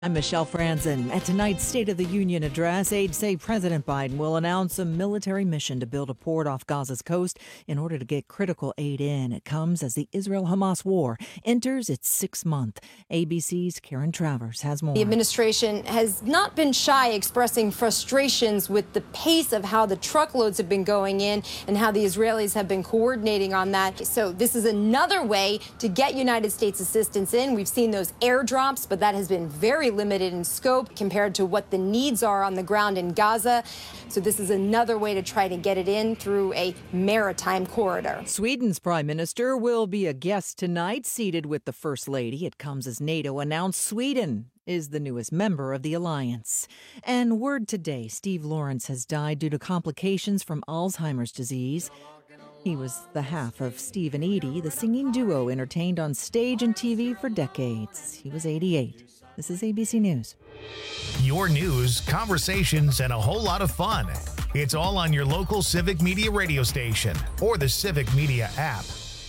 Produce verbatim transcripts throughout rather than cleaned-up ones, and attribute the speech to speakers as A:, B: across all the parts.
A: I'm Michelle Franzen. At tonight's State of the Union address, aides say President Biden will announce a military mission to build a port off Gaza's coast in order to get critical aid in. It comes as the Israel-Hamas war enters its sixth month. A B C's Karen Travers has more.
B: The administration has not been shy expressing frustrations with the pace of how the truckloads have been going in and how the Israelis have been coordinating on that. So this is another way to get United States assistance in. We've seen those airdrops, but that has been very limited in scope compared to what the needs are on the ground in Gaza. So this is another way to try to get it in through a maritime corridor.
A: Sweden's prime minister will be a guest tonight, seated with the first lady. It comes as NATO announced Sweden is the newest member of the alliance. And word today, Steve Lawrence has died due to complications from Alzheimer's disease. He was the half of Steve and Edie, the singing duo entertained on stage and T V for decades. He was eighty-eight. This is A B C News.
C: Your news, conversations, and a whole lot of fun. It's all on your local Civic Media radio station or the Civic Media app.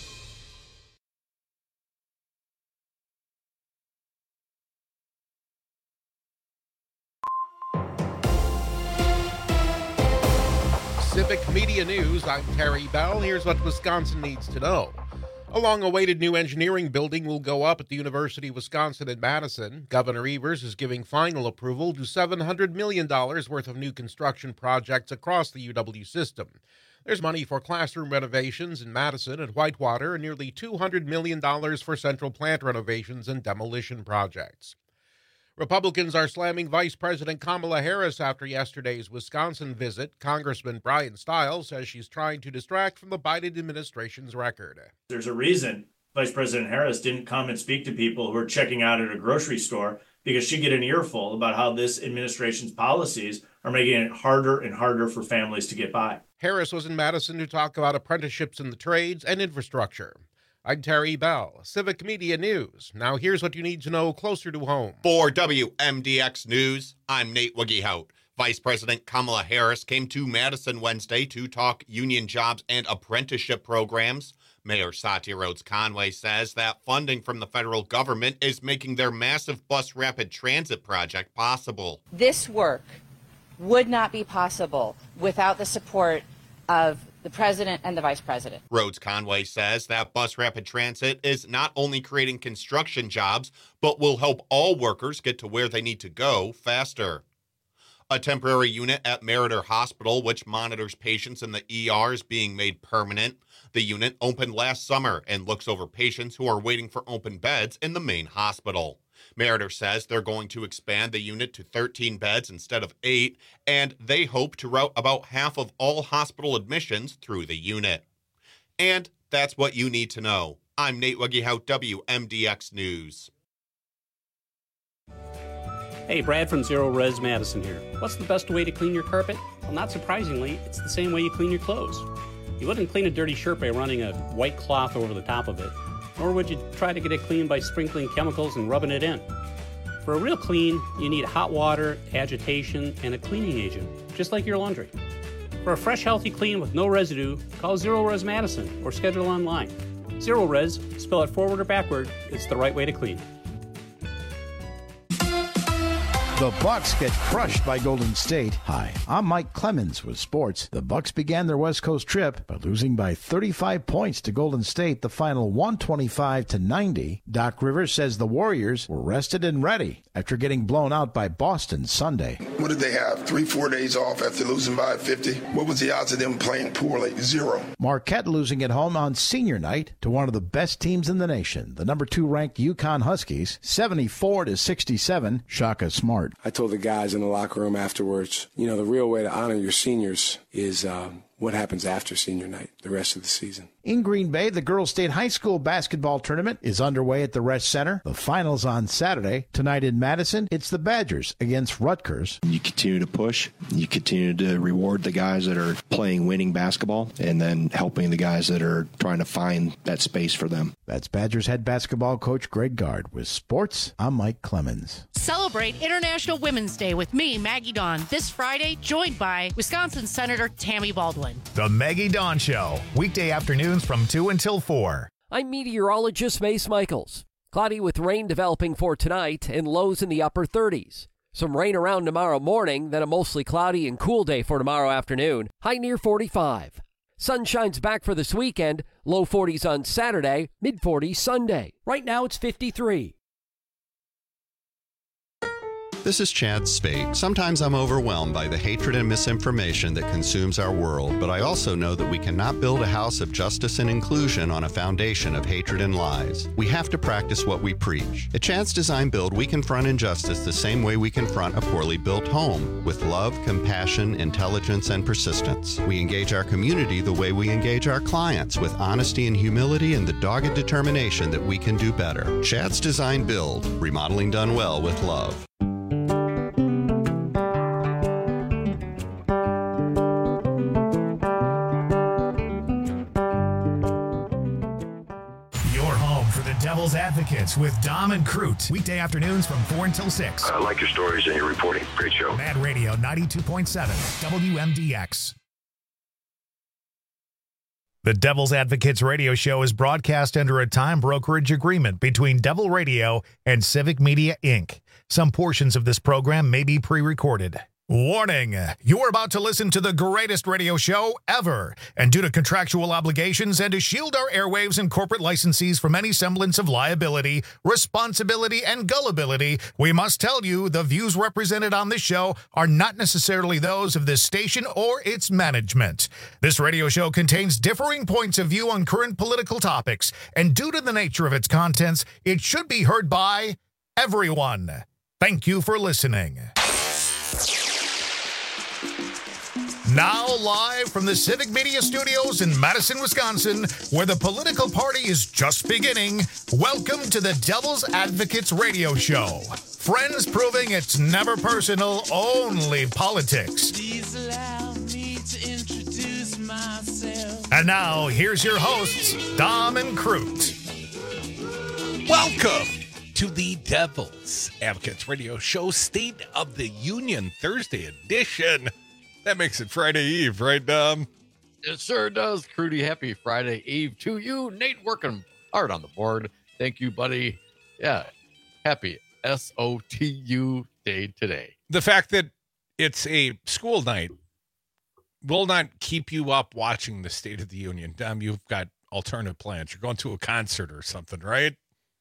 D: Civic Media News, I'm Terry Bell. Here's what Wisconsin needs to know. A long-awaited new engineering building will go up at the University of Wisconsin in Madison. Governor Evers is giving final approval to seven hundred million dollars worth of new construction projects across the U W system. There's money for classroom renovations in Madison and Whitewater and nearly two hundred million dollars for central plant renovations and demolition projects. Republicans are slamming Vice President Kamala Harris after yesterday's Wisconsin visit. Congressman Brian Stiles says she's trying to distract from the Biden administration's record.
E: There's a reason Vice President Harris didn't come and speak to people who are checking out at a grocery store, because she'd get an earful about how this administration's policies are making it harder and harder for families to get by.
D: Harris was in Madison to talk about apprenticeships in the trades and infrastructure. I'm Terry Bell, Civic Media News. Now here's what you need to know closer to home.
F: For W M D X News, I'm Nate Wiggyhout. Vice President Kamala Harris came to Madison Wednesday to talk union jobs and apprenticeship programs. Mayor Satya Rhodes Conway says that funding from the federal government is making their massive bus rapid transit project possible.
G: This work would not be possible without the support of the president and the vice president.
F: Rhodes Conway says that bus rapid transit is not only creating construction jobs, but will help all workers get to where they need to go faster. A temporary unit at Meriter Hospital, which monitors patients in the E R, is being made permanent. The unit opened last summer and looks over patients who are waiting for open beds in the main hospital. Meriter says they're going to expand the unit to thirteen beds instead of eight, and they hope to route about half of all hospital admissions through the unit. And that's what you need to know. I'm Nate Wiggyhout, W M D X News.
H: Hey, Brad from Zero Res Madison here. What's the best way to clean your carpet? Well, not surprisingly, it's the same way you clean your clothes. You wouldn't clean a dirty shirt by running a white cloth over the top of it, nor would you try to get it clean by sprinkling chemicals and rubbing it in. For a real clean, you need hot water, agitation, and a cleaning agent, just like your laundry. For a fresh, healthy clean with no residue, call Zero Res Madison or schedule online. Zero Res, spell it forward or backward, it's the right way to clean.
I: The Bucks get crushed by Golden State. Hi, I'm Mike Clemens with sports. The Bucks began their West Coast trip by losing by thirty-five points to Golden State, the final one twenty-five to ninety. Doc Rivers says the Warriors were rested and ready after getting blown out by Boston Sunday.
J: What did they have? Three, four days off after losing by fifty? What was the odds of them playing poorly? Zero.
I: Marquette losing at home on senior night to one of the best teams in the nation, the number two ranked UConn Huskies, seventy-four to sixty-seven. Shaka Smart.
K: I told the guys in the locker room afterwards, you know, the real way to honor your seniors is um, what happens after senior night, the rest of the season.
I: In Green Bay, the Girls State High School basketball tournament is underway at the Resch Center. The finals on Saturday. Tonight in Madison, it's the Badgers against Rutgers.
L: You continue to push. You continue to reward the guys that are playing winning basketball and then helping the guys that are trying to find that space for them.
I: That's Badgers head basketball coach Greg Gard. With sports, I'm Mike Clemens.
M: Celebrate International Women's Day with me, Maggie Dawn, this Friday, joined by Wisconsin Senator Tammy Baldwin.
C: The Maggie Dawn Show, weekday afternoons from two until four.
N: I'm meteorologist Mace Michaels. Cloudy with rain developing for tonight and lows in the upper thirties. Some rain around tomorrow morning, then a mostly cloudy and cool day for tomorrow afternoon. High near forty-five. Sun shines back for this weekend. Low forties on Saturday, mid forties Sunday. Right now it's fifty-three.
O: This is Chad Spate. Sometimes I'm overwhelmed by the hatred and misinformation that consumes our world, but I also know that we cannot build a house of justice and inclusion on a foundation of hatred and lies. We have to practice what we preach. At Chad's Design Build, we confront injustice the same way we confront a poorly built home, with love, compassion, intelligence, and persistence. We engage our community the way we engage our clients, with honesty and humility and the dogged determination that we can do better. Chad's Design Build, remodeling done well with love.
C: Devil's Advocates with Dom and Crute. Weekday afternoons from four until six.
P: I like your stories and your reporting. Great show.
C: Mad Radio ninety-two point seven, W M D X. The Devil's Advocates radio show is broadcast under a time brokerage agreement between Devil Radio and Civic Media, Incorporated. Some portions of this program may be pre-recorded. Warning, you're about to listen to the greatest radio show ever, and due to contractual obligations and to shield our airwaves and corporate licensees from any semblance of liability, responsibility, and gullibility, we must tell you the views represented on this show are not necessarily those of this station or its management. This radio show contains differing points of view on current political topics, and due to the nature of its contents, it should be heard by everyone. Thank you for listening. Now live from the Civic Media Studios in Madison, Wisconsin, where the political party is just beginning, welcome to the Devil's Advocates radio show. Friends proving it's never personal, only politics.
Q: Please allow me to introduce myself.
C: And now, here's your hosts, Dom and Crute.
R: Welcome to the Devil's Advocates radio show, State of the Union Thursday edition. That makes it Friday Eve, right, Dom?
S: It sure does, Crudy. Happy Friday Eve to you. Nate working hard on the board. Thank you, buddy. Yeah, happy S O T U day today.
R: The fact that it's a school night will not keep you up watching the State of the Union. Dom, you've got alternative plans. You're going to a concert or something, right?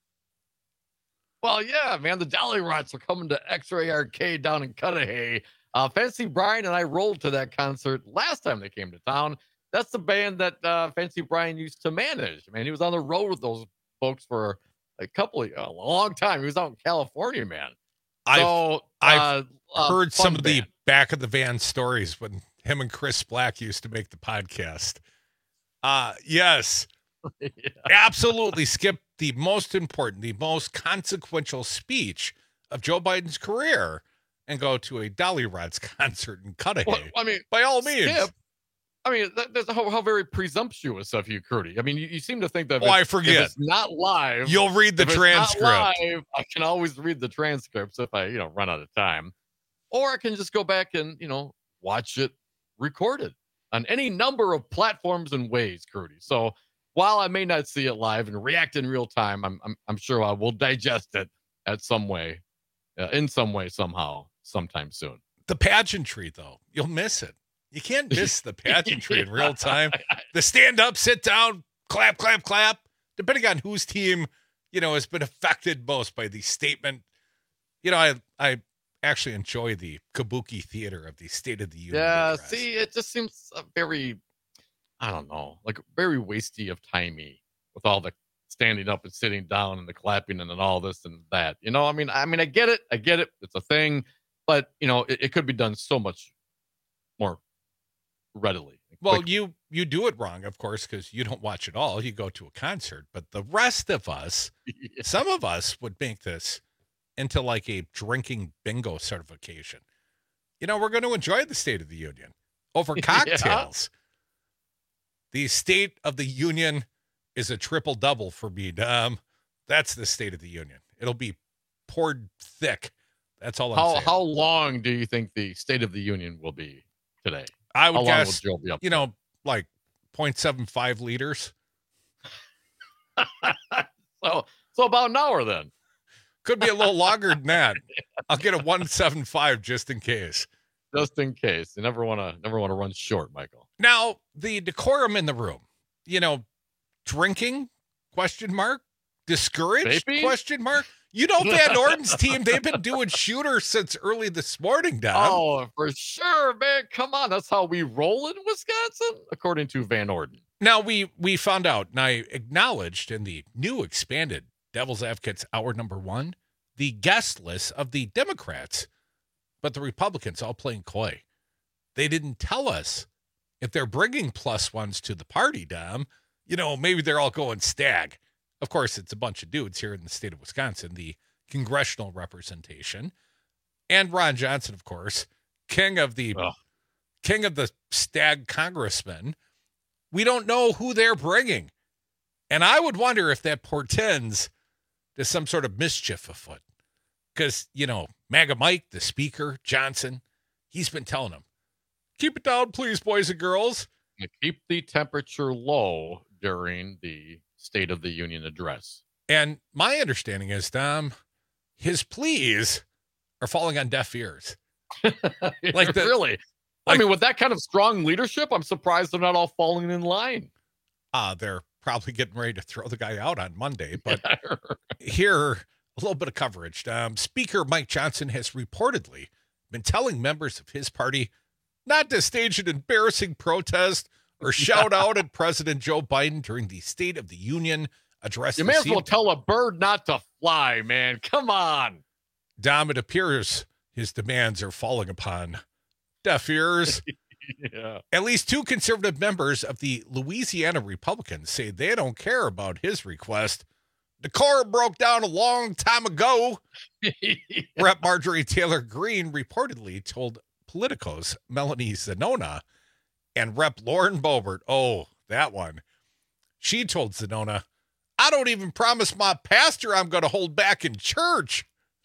S: Well, yeah, man. The Dolly Rots are coming to X-Ray Arcade down in Cudahy. Uh, Fancy Brian and I rolled to that concert last time they came to town. That's the band that uh, Fancy Brian used to manage. Man, he was on the road with those folks for a couple of a long time. He was out in California, man. So,
R: I've,
S: uh,
R: I've heard
S: uh,
R: some of
S: band.
R: the back of the van stories when him and Chris Black used to make the podcast. Uh, yes, yeah. Absolutely. Skip the most important, the most consequential speech of Joe Biden's career and go to a Dolly Rots concert in Cudahy.
S: Well, I mean,
R: by all means.
S: Skip, I mean, that, that's how, how very presumptuous of you, Crudy. I mean, you, you seem to think that if
R: oh, I
S: it's,
R: forget.
S: If it's not live.
R: You'll read the
S: if
R: transcript.
S: It's not live, I can always read the transcripts if I, you know, run out of time. Or I can just go back and, you know, watch it recorded on any number of platforms and ways, Crudy. So while I may not see it live and react in real time, I'm I'm, I'm sure I will digest it at some way, uh, in some way, somehow, sometime soon.
R: The pageantry, though, you'll miss it. You can't miss the pageantry yeah. in real time. The stand up, sit down, clap, clap, clap, depending on whose team, you know, has been affected most by the statement. You know, I I actually enjoy the kabuki theater of the State of the Union.
S: Yeah,
R: address.
S: See, it just seems uh, very, I don't know, like very wasty of timey with all the standing up and sitting down and the clapping and then all this and that. You know, I mean, I mean, I get it. I get it. It's a thing. But, you know, it, it could be done so much more readily.
R: Well,
S: quickly.
R: you you do it wrong, of course, because you don't watch it all. You go to a concert. But the rest of us, yeah. some of us would make this into like a drinking bingo certification. You know, we're going to enjoy the State of the Union over cocktails. Yeah. The State of the Union is a triple double for me, Dom. That's the State of the Union. It'll be poured thick. That's all I'm
S: how,
R: saying.
S: How long do you think the State of the Union will be today?
R: I would
S: how
R: guess,
S: long will Joe be up
R: you know, like zero point seven five liters.
S: So So about an hour then.
R: Could be a little longer than that. I'll get a one seventy-five just in case.
S: Just in case. You never want to never want to run short, Michael.
R: Now, the decorum in the room. You know, drinking? Question mark. Discouraged?
S: Vaping?
R: Question mark. You know Van Orden's team, they've been doing shooters since early this morning, Dom.
S: Oh, for sure, man. Come on. That's how we roll in Wisconsin, according to Van Orden.
R: Now, we we found out, and I acknowledged in the new expanded Devil's Advocates Hour number one, the guest list of the Democrats, but the Republicans all playing coy. They didn't tell us if they're bringing plus ones to the party, Dom. You know, maybe they're all going stag. Of course, it's a bunch of dudes here in the state of Wisconsin, the congressional representation. And Ron Johnson, of course, king of the oh. king of the stag congressmen. We don't know who they're bringing. And I would wonder if that portends to some sort of mischief afoot. Because, you know, MAGA Mike, the speaker, Johnson, he's been telling them, keep it down, please, boys and girls.
S: Keep the temperature low during the State of the Union address.
R: And my understanding is, Dom, his pleas are falling on deaf ears.
S: Like the, really? Like, I mean, with that kind of strong leadership, I'm surprised they're not all falling in line.
R: Uh, they're probably getting ready to throw the guy out on Monday. But here, a little bit of coverage. Um, Speaker Mike Johnson has reportedly been telling members of his party not to stage an embarrassing protest or shout out at President Joe Biden during the State of the Union address.
S: You may as well tell a bird not to fly, man. Come on.
R: Dom, it appears his demands are falling upon deaf ears.
S: Yeah.
R: At least two conservative members of the Louisiana Republicans say they don't care about his request. Decorum broke down a long time ago. Yeah. Rep Marjorie Taylor Greene reportedly told Politico's Melanie Zanona and Rep Lauren Boebert, oh, that one, she told Zanona, I don't even promise my pastor I'm going to hold back in church.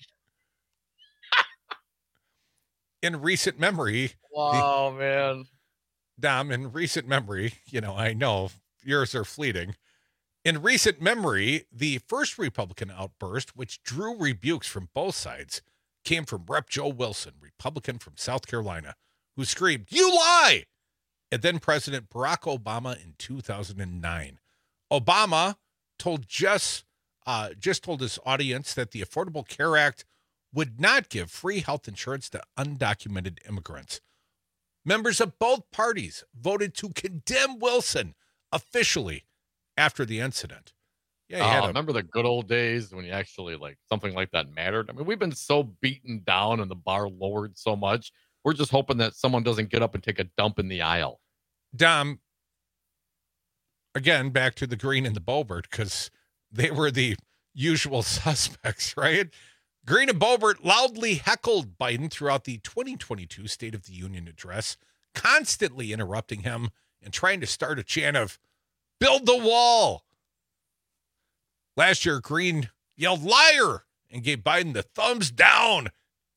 R: In recent memory.
S: Wow, the, man.
R: Dom, in recent memory, you know, I know years are fleeting. In recent memory, the first Republican outburst, which drew rebukes from both sides, came from Rep Joe Wilson, Republican from South Carolina, who screamed, you lie! And then President Barack Obama in two thousand nine. Obama told just, uh, just told his audience that the Affordable Care Act would not give free health insurance to undocumented immigrants. Members of both parties voted to condemn Wilson officially after the incident.
S: Yeah, oh, a- remember the good old days when you actually, like, something like that mattered? I mean, we've been so beaten down and the bar lowered so much. We're just hoping that someone doesn't get up and take a dump in the aisle.
R: Dom, again, back to the Greene and the Boebert, because they were the usual suspects, right? Greene and Boebert loudly heckled Biden throughout the twenty twenty-two State of the Union address, constantly interrupting him and trying to start a chant of, build the wall. Last year, Greene yelled liar and gave Biden the thumbs down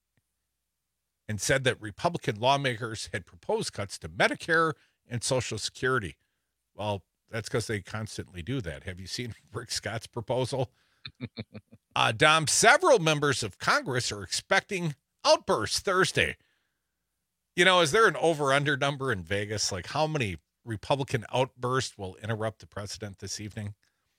R: and said that Republican lawmakers had proposed cuts to Medicare and Social Security. Well, that's because they constantly do that. Have you seen Rick Scott's proposal? uh, Dom, several members of Congress are expecting outbursts Thursday. You know, is there an over-under number in Vegas? Like, how many Republican outbursts will interrupt the president this evening?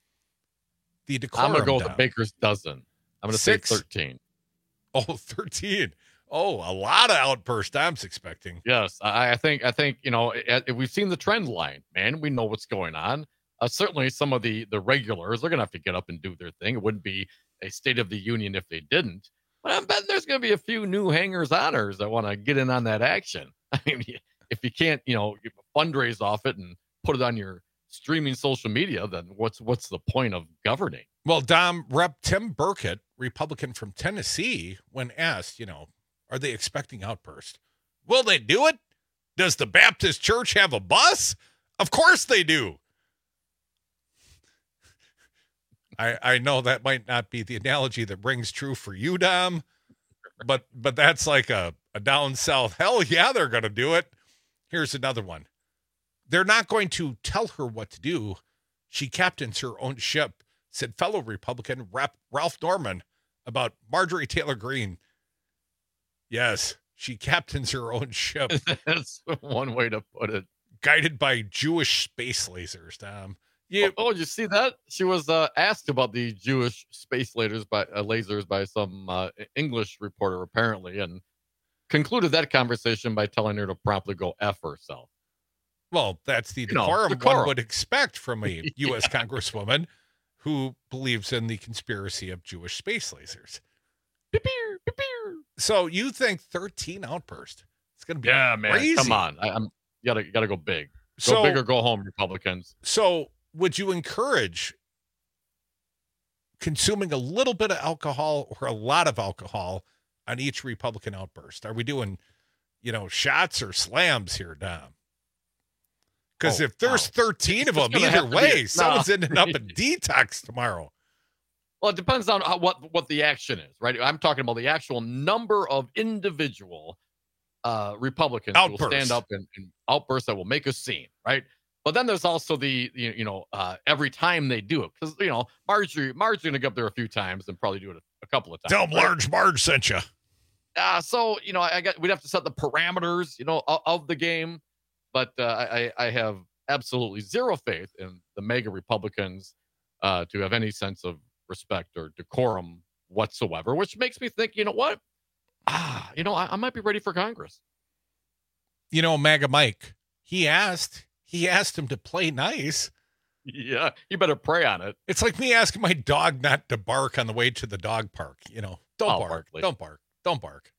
R: The decorum,
S: I'm going to go with
R: Dom.
S: the baker's dozen. I'm going to say thirteen.
R: Oh, thirteen. Oh, a lot of outbursts I'm expecting.
S: Yes, I, I think, I think you know, it, it, we've seen the trend line, man. We know what's going on. Uh, certainly some of the, the regulars, they're going to have to get up and do their thing. It wouldn't be a State of the Union if they didn't. But I'm betting there's going to be a few new hangers-oners that want to get in on that action. I mean, if you can't, you know, fundraise off it and put it on your streaming social media, then what's what's the point of governing?
R: Well, Dom, Rep Tim Burkett, Republican from Tennessee, when asked, you know, are they expecting outbursts? Will they do it? Does the Baptist Church have a bus? Of course they do. I, I know that might not be the analogy that rings true for you, Dom, but but that's like a, a down south. Hell yeah, they're going to do it. Here's another one. They're not going to tell her what to do. She captains her own ship. said fellow Republican Rep Ralph Norman about Marjorie Taylor Greene. Yes, she captains her own ship.
S: That's one way to put it.
R: Guided by Jewish space lasers, Tom. Yeah.
S: Oh, oh, did you see that? She was uh, asked about the Jewish space lasers by uh, lasers by some uh, English reporter, apparently, and concluded that conversation by telling her to promptly go F herself.
R: Well, that's the
S: You know,
R: decorum,
S: decorum.
R: one would expect from a
S: Yeah.
R: U S congresswoman who believes in the conspiracy of Jewish space lasers. So you think thirteen outbursts? It's going to be
S: Yeah, man.
R: crazy.
S: Come on. I, I'm you gotta you gotta go big. Go
R: So-
S: big or go home, Republicans.
R: So would you encourage consuming a little bit of alcohol or a lot of alcohol on each Republican outburst? Are we doing, you know, shots or slams here, Dom? Because
S: Oh,
R: if there's
S: wow.
R: thirteen
S: It's
R: of them,
S: gonna
R: either
S: have to be-
R: way,
S: no.
R: someone's ending up in detox tomorrow.
S: Well, it depends on how, what what the action is, right? I'm talking about the actual number of individual uh, Republicans who will
R: Outbursts.
S: stand up and, and outbursts that will make a scene, right? But then there's also the you you know uh, every time they do it, because you know Marjorie Marjorie's gonna go up there a few times and probably do it a, a couple of times.
R: Tell 'em
S: right?
R: Large Marge sent you.
S: Uh, so you know, I got we'd have to set the parameters, you know, of, of the game, but uh, I I have absolutely zero faith in the mega Republicans uh, to have any sense of respect or decorum whatsoever, which makes me think, you know what, ah, you know, I, I might be ready for Congress.
R: You know, MAGA Mike, he asked, he asked him to play nice.
S: Yeah, you better pray on it.
R: It's like me asking my dog not to bark on the way to the dog park. You know, don't
S: I'll
R: bark,
S: bark later.
R: don't bark, don't bark.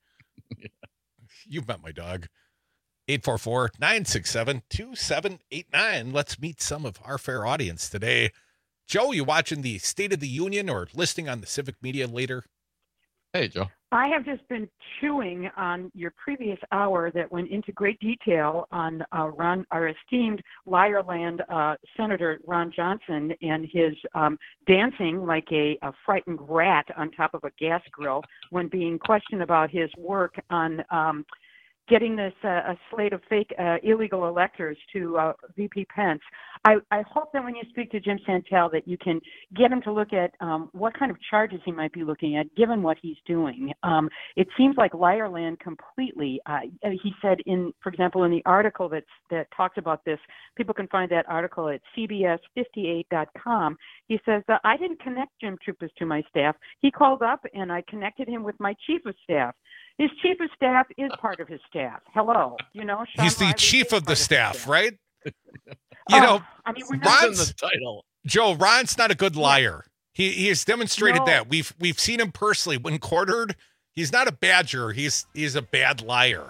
R: You've met my dog. eight four four, nine six seven, two seven eight nine. Let's meet some of our fair audience today. Joe, you watching the State of the Union or listening on the Civic Media later?
S: Hey, Joe.
T: I have just been chewing on your previous hour that went into great detail on uh, Ron, our esteemed Liarland uh, Senator Ron Johnson and his um, dancing like a, a frightened rat on top of a gas grill when being questioned about his work on um, getting this uh, a slate of fake uh, illegal electors to uh, V P Pence. I, I hope that when you speak to Jim Santel that you can get him to look at um, what kind of charges he might be looking at, given what he's doing. Um, it seems like Liarland completely. Uh, he said in, for example, in the article that's, that talks about this, people can find that article at C B S fifty-eight dot com. He says, uh, I didn't connect Jim Troopers to my staff. He called up and I connected him with my chief of staff. His chief of staff is part of his staff. Hello, you know. Sean
R: He's the
T: Riley
R: chief
T: is
R: of the
T: part his
R: staff, right? You
T: Oh,
R: know,
T: I mean, we're not
S: in
R: Ron's,
S: the title.
R: Joe, Ron's not a good liar. He he has demonstrated
T: No.
R: that. We've we've seen him personally when quartered. He's not a badger. He's he's a bad liar.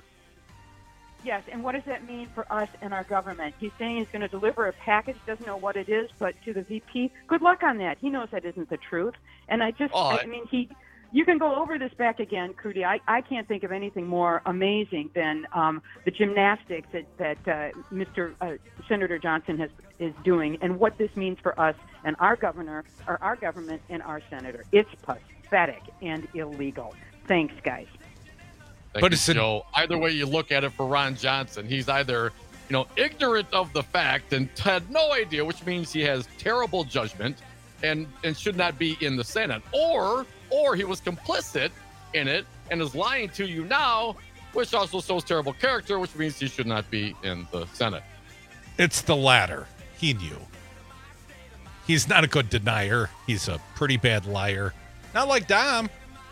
T: Yes, and what does that mean for us and our government? He's saying he's going to deliver a package, doesn't know what it is, but to the V P, good luck on that. He knows that isn't the truth. And I just,
S: Oh,
T: I,
S: I-
T: I mean, he, you can go over this back again, Crudy. I, I can't think of anything more amazing than um, the gymnastics that, that uh, Mister Uh, Senator Johnson has is doing and what this means for us and our governor, or our government and our senator. It's pathetic and illegal. Thanks, guys.
S: Thank
R: But
S: you,
R: it's a-
S: Joe. Either way you look at it for Ron Johnson, he's either, you know, ignorant of the fact and had no idea, which means he has terrible judgment and and should not be in the Senate, or or he was complicit in it and is lying to you now, which also shows terrible character, which means he should not be in the Senate.
R: It's the latter. He knew. He's not a good denier. He's a pretty bad liar. Not like Dom.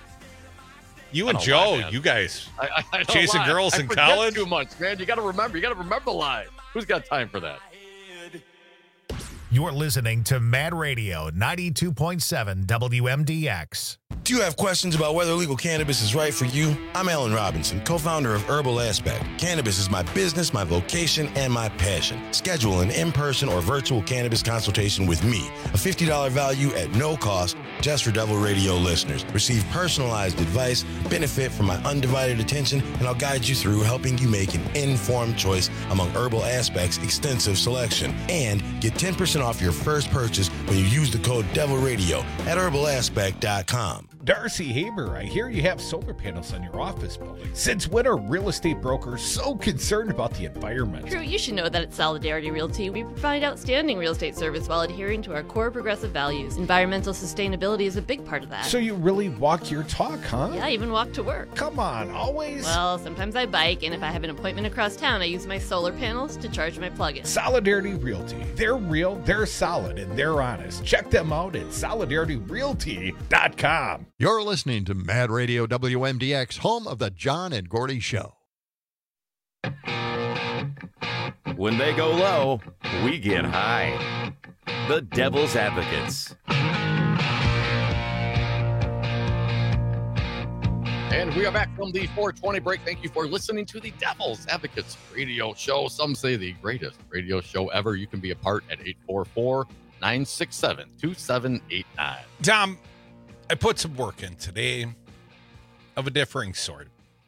R: You
S: I
R: and
S: don't
R: Joe,
S: lie, man.
R: you guys
S: I, I, I don't
R: chasing
S: lie.
R: girls
S: I
R: in
S: forget
R: college.
S: too much, man. You got to remember. You got to remember the lie. Who's got time for that?
C: You're listening to Mad Radio ninety-two point seven W M D X.
U: Do you have questions about whether legal cannabis is right for you? I'm Alan Robinson, co-founder of Herbal Aspect. Cannabis is my business, my vocation, and my passion. Schedule an in-person or virtual cannabis consultation with me. A fifty dollars value at no cost, just for Devil Radio listeners. Receive personalized advice, benefit from my undivided attention, and I'll guide you through helping you make an informed choice among Herbal Aspect's extensive selection. And get ten percent off your first purchase when you use the code Devil Radio at herbal aspect dot com.
R: Darcy Haber, I hear you have solar panels on your office building. Since when are real estate brokers so concerned about the environment?
B: Drew, you should know that at Solidarity Realty, we provide outstanding real estate service while adhering to our core progressive values. Environmental sustainability is a big part of that.
R: So you really walk your talk, huh?
B: Yeah, I even walk to work.
R: Come on, always?
B: Well, sometimes I bike, and if I have an appointment across town, I use my solar panels to charge my plug-in.
R: Solidarity Realty. They're real, they're solid, and they're honest. Check them out at solidarity realty dot com.
V: You're listening to Mad Radio W M D X, home of the John and Gordy Show.
W: When they go low, we get high. The Devil's Advocates.
S: And we are back from the four twenty break. Thank you for listening to the Devil's Advocates radio show. Some say the greatest radio show ever. You can be a part at eight four four, nine six seven, two seven eight nine.
R: Tom, I put some work in today of a differing sort.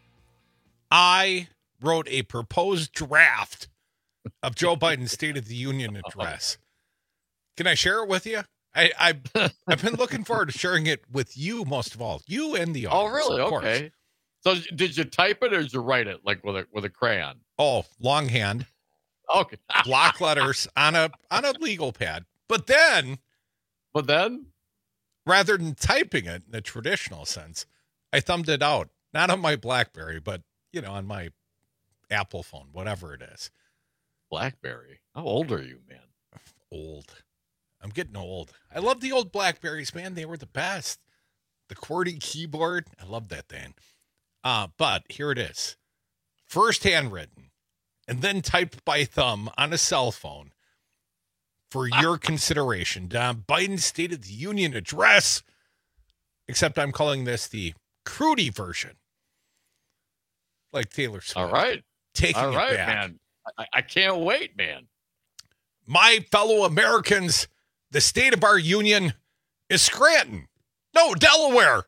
R: I wrote a proposed draft of Joe Biden's State of the Union address. Can I share it with you? I, I, I've been looking forward to sharing it with you most of all. You and the audience.
S: Oh, really?
R: Of course.
S: Okay. So did you type it or did you write it like with a with a crayon?
R: Oh, longhand.
S: Okay.
R: Block letters on a on a legal pad. But then,
S: but then,
R: rather than typing it in the traditional sense, I thumbed it out. Not on my BlackBerry, but you know, on my Apple phone, whatever it is.
S: BlackBerry. How old are you, man?
R: Old. I'm getting old. I love the old Blackberries, man. They were the best. The QWERTY keyboard. I love that thing. Uh, but here it is. First handwritten and then typed by thumb on a cell phone for your consideration. Don Biden's State of the Union address. Except I'm calling this the Crudy version. Like Taylor Swift.
S: All right.
R: Taking
S: All right,
R: it back.
S: man. I, I can't wait, man.
R: My fellow Americans, the state of our union is Scranton. No, Delaware.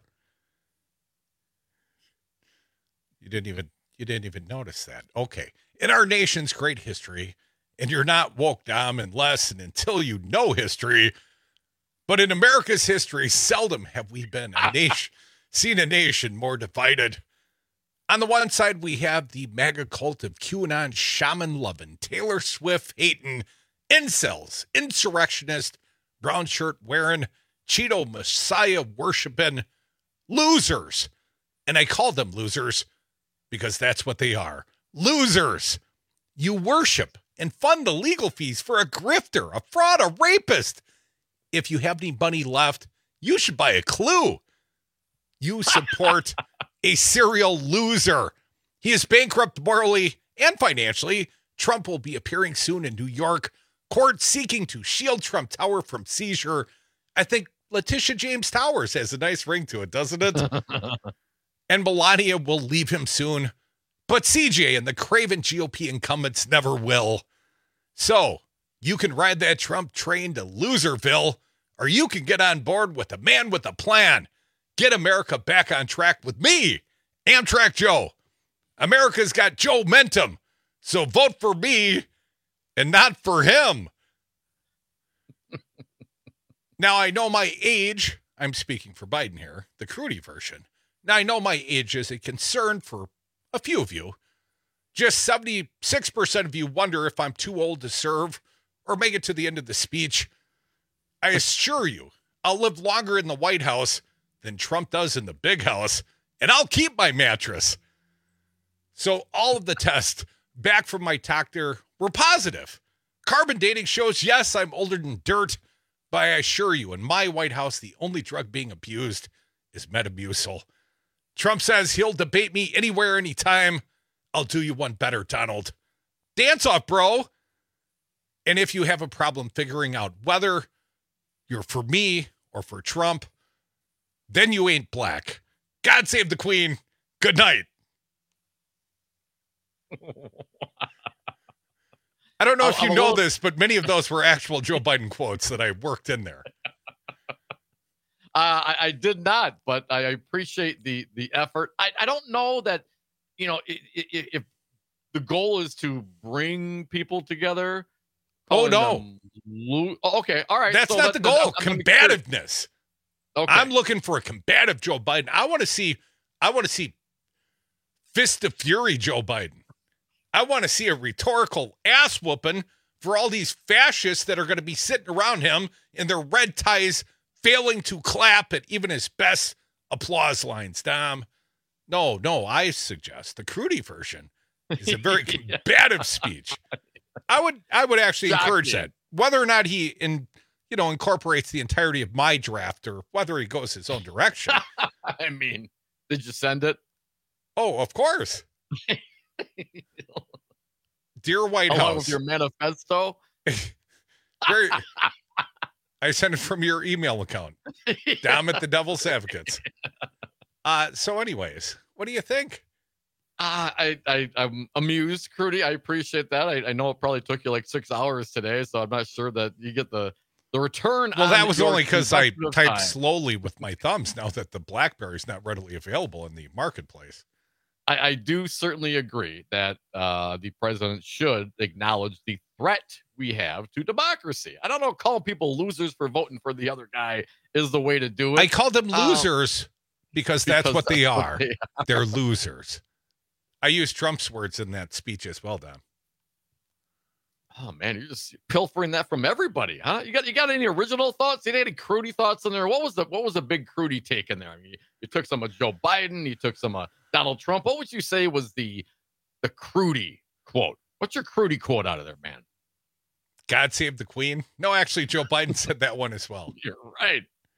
R: You didn't even you didn't even notice that. Okay. In our nation's great history, and you're not woke, Dom, unless and until you know history, but in America's history, seldom have we been a nation seen a nation more divided. On the one side, we have the MAGA cult of QAnon shaman loving, Taylor Swift hating, incels, insurrectionist, brown shirt wearing, Cheeto Messiah worshiping losers. And I call them losers because that's what they are. Losers. You worship and fund the legal fees for a grifter, a fraud, a rapist. If you have any money left, you should buy a Clue. You support a serial loser. He is bankrupt morally and financially. Trump will be appearing soon in New York. Court seeking to shield Trump Tower from seizure. I think Letitia James Towers has a nice ring to it, doesn't it? And Melania will leave him soon. But C J and the craven G O P incumbents never will. So you can ride that Trump train to Loserville, or you can get on board with a man with a plan. Get America back on track with me, Amtrak Joe. America's got Joe Mentum, so vote for me and not for him. Now, I know my age. I'm speaking for Biden here, the Crudy version. Now, I know my age is a concern for a few of you. Just seventy-six percent of you wonder if I'm too old to serve or make it to the end of the speech. I assure you, I'll live longer in the White House than Trump does in the big house, and I'll keep my mattress. So all of the tests back from my doctor were positive. Carbon dating shows, yes, I'm older than dirt, but I assure you, in my White House, the only drug being abused is Metamucil. Trump says he'll debate me anywhere, anytime. I'll do you one better, Donald. Dance off, bro. And if you have a problem figuring out whether you're for me or for Trump, then you ain't black. God save the Queen. Good night. I don't know if you know little... this, but many of those were actual Joe Biden quotes that I worked in there.
S: Uh, I, I did not, but I appreciate the the effort. I, I don't know that, you know, if, if the goal is to bring people together.
R: Oh, no.
S: Lo- oh, okay. All right.
R: That's
S: so
R: not
S: that,
R: the goal.
S: That,
R: Combativeness.
S: Okay.
R: I'm looking for a combative Joe Biden. I want to see, I want to see fist of fury Joe Biden. I want to see a rhetorical ass whooping for all these fascists that are going to be sitting around him in their red ties, failing to clap at even his best applause lines. Dom, no, no, I suggest the Crudy version is a very combative speech. I would, I would actually
S: Shocking.
R: encourage that. Whether or not he, in, you know, incorporates the entirety of my draft, or whether he goes his own direction.
S: I mean, did you send it?
R: Oh, of course. Dear White
S: Along
R: House.
S: with your manifesto?
R: Very, I sent it from your email account. Down at the Devil's Advocates. Uh, so anyways, what do you think?
S: Uh, I, I, I'm amused, Crudy. I appreciate that. I, I know it probably took you like six hours today, so I'm not sure that you get the, the return.
R: Well,
S: on
R: that was
S: your
R: only because I
S: consecutive
R: typed
S: time.
R: slowly with my thumbs now that the BlackBerry is not readily available in the marketplace.
S: I, I do certainly agree that uh, the president should acknowledge the threat we have to democracy. I don't know, calling people losers for voting for the other guy is the way to do it.
R: I called them
S: Um,
R: losers because that's
S: because
R: what they
S: that's what
R: are.
S: they are.
R: They're losers. I used Trump's words in that speech as well, Don.
S: Oh man, you're just pilfering that from everybody, huh? You got you got any original thoughts? You got any Crudy thoughts in there? What was the what was the big Crudy take in there? I mean, you, you took some of Joe Biden, you took some of Donald Trump. What would you say was the the Crudy quote? What's your Crudy quote out of there, man?
R: God save the Queen. No, actually, Joe Biden said that one as well.
S: You're right.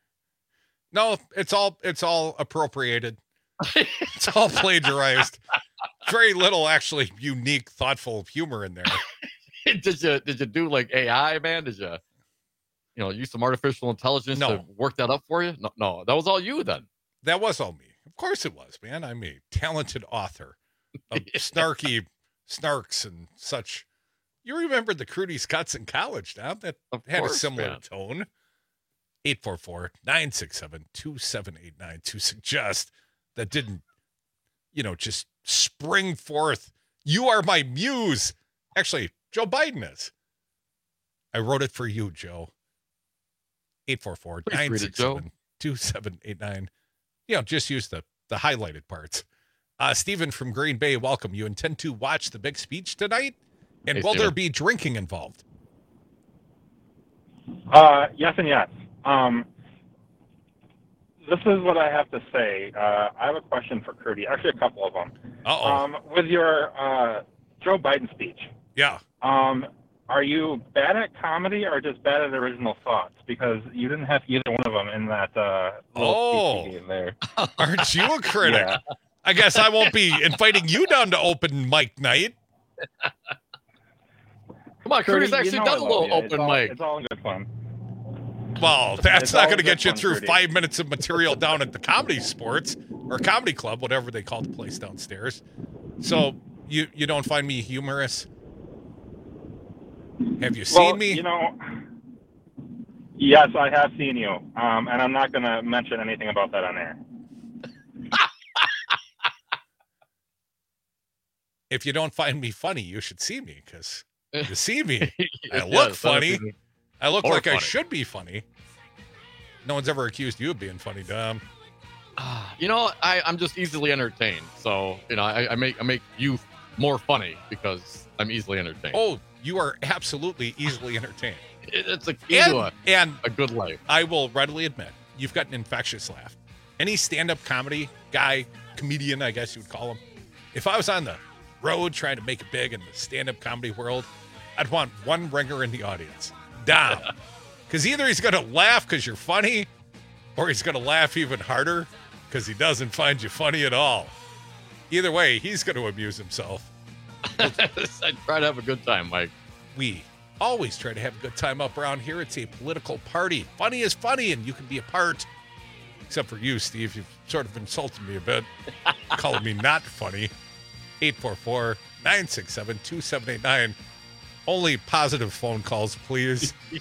R: No, it's all it's all appropriated. It's all plagiarized. Very little actually unique, thoughtful humor in there.
S: did you did you do like A I, man? Did you you know use some artificial intelligence
R: No.
S: to work that up for you? No, no, that was all you then.
R: That was all me. Of course it was, man. I'm a talented author of snarky snarks and such. You remember the Crudy Scots in college, now that
S: Of
R: had
S: course,
R: a similar
S: man.
R: tone. eight four four, nine six seven, two seven eight nine to suggest that didn't, you know, just spring forth. You are my muse. Actually, Joe Biden is. I wrote it for you, Joe. eight four four, nine six seven, two seven eight nine. You know, just use the, the highlighted parts. Uh, Stephen from Green Bay, welcome. You intend to watch the big speech tonight? And
S: Hey,
R: will there
S: Steven.
R: be drinking involved?
A: Uh, yes and yes. Um, this is what I have to say. Uh, I have a question for Crudy. Actually, a couple of them.
R: Uh-oh.
A: Um, with your uh, Joe Biden speech,
R: Yeah.
A: um, are you bad at comedy or just bad at original thoughts? Because you didn't have either one of them in that uh, little
R: Oh.
A: speech you gave there.
R: Aren't you a critic?
A: Yeah.
R: I guess I won't be inviting you down to open mic night.
S: Come on, Crudy's
A: you
S: actually
A: know
S: done
A: I
S: a
A: love
S: little
A: you. It's
S: open
A: all-
S: mic.
A: It's all in good fun.
R: Well, that's
A: It's
R: not
A: all
R: going to
A: good
R: get you
A: fun,
R: through
A: Crudy.
R: five minutes of material down at the Comedy Sports or Comedy Club, whatever they call the place downstairs. So you you don't find me humorous? Have you seen
A: well,
R: me?
A: You know, yes, I have seen you, um, and I'm not going to mention anything about that on air.
R: If you don't find me funny, you should see me because you see me. I
S: Yes,
R: look
S: that
R: funny.
S: would be-
R: I look
S: or
R: like I
S: funny.
R: should be funny. No one's ever accused you of being funny, Dom.
S: You know, I, I'm just easily entertained. So, you know, I, I make I make you more funny because I'm easily entertained.
R: Oh, you are absolutely easily entertained.
S: It- it's a key
R: And,
S: to a,
R: and
S: a good life.
R: I will readily admit, you've got an infectious laugh. Any stand-up comedy guy, comedian, I guess you would call him, if I was on the road trying to make it big in the stand-up comedy world, I'd want one ringer in the audience. Dom. Because either he's going to laugh because you're funny, or he's going to laugh even harder because he doesn't find you funny at all. Either way, he's going to amuse himself.
S: I try to have a good time, Mike.
R: We always try to have a good time up around here. It's a political party. Funny is funny, and you can be a part. Except for you, Steve. You've sort of insulted me a bit, calling me not funny. eight four four, nine six seven, two seven eight nine. Only positive phone calls, please.
S: Yeah.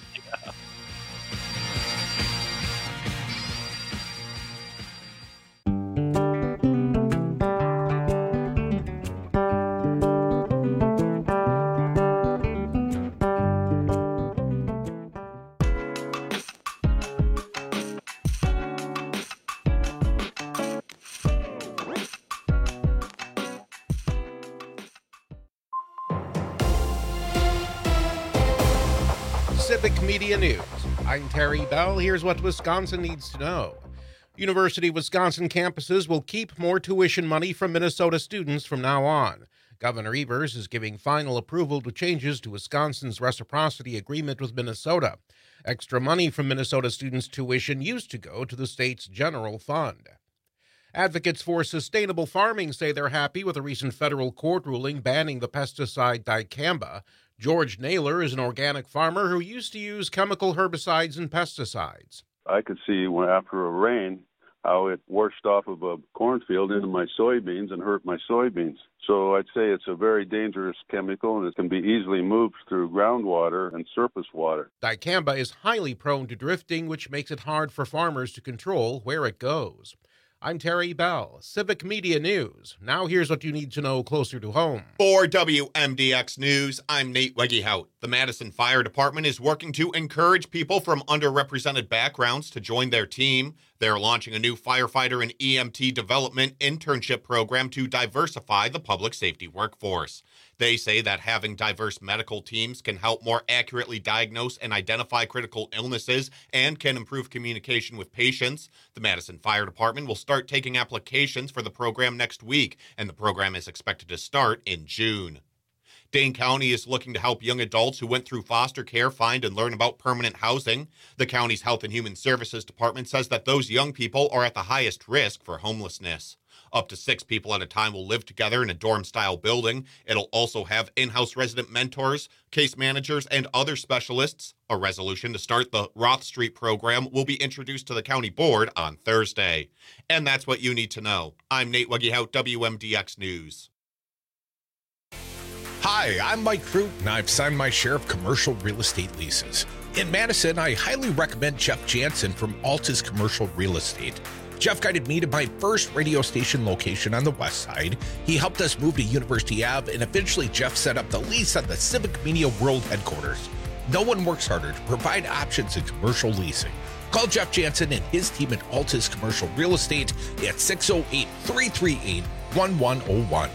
D: Civic Media News. I'm Terry Bell. Here's what Wisconsin needs to know. University of Wisconsin campuses will keep more tuition money from Minnesota students from now on. Governor Evers is giving final approval to changes to Wisconsin's reciprocity agreement with Minnesota. Extra money from Minnesota students' tuition used to go to the state's general fund. Advocates for sustainable farming say they're happy with a recent federal court ruling banning the pesticide dicamba. George Naylor is an organic farmer who used to use chemical herbicides and pesticides.
E: I could see when after a rain how it washed off of a cornfield into my soybeans and hurt my soybeans. So I'd say it's a very dangerous chemical, and it can be easily moved through groundwater and surface water.
D: Dicamba is highly prone to drifting, which makes it hard for farmers to control where it goes. I'm Terry Bell, Civic Media News. Now here's what you need to know closer to home.
F: For W M D X News, I'm Nate Wegehout. The Madison Fire Department is working to encourage people from underrepresented backgrounds to join their team. They're launching a new firefighter and E M T development internship program to diversify the public safety workforce. They say that having diverse medical teams can help more accurately diagnose and identify critical illnesses and can improve communication with patients. The Madison Fire Department will start taking applications for the program next week, and the program is expected to start in June. Dane County is looking to help young adults who went through foster care find and learn about permanent housing. The county's Health and Human Services Department says that those young people are at the highest risk for homelessness. Up to six people at a time will live together in a dorm-style building. It'll also have in-house resident mentors, case managers, and other specialists. A resolution to start the Roth Street program will be introduced to the county board on Thursday. And that's what you need to know. I'm Nate Wegehout, W M D X News.
R: Hi, I'm Mike Crute, and I've signed my share of commercial real estate leases. In Madison, I highly recommend Jeff Jansen from Altus Commercial Real Estate. Jeff guided me to my first radio station location on the west side. He helped us move to University Avenue, and eventually Jeff set up the lease on the Civic Media World headquarters. No one works harder to provide options in commercial leasing. Call Jeff Jansen and his team at Altus Commercial Real Estate at six oh eight, three three eight, one one oh one.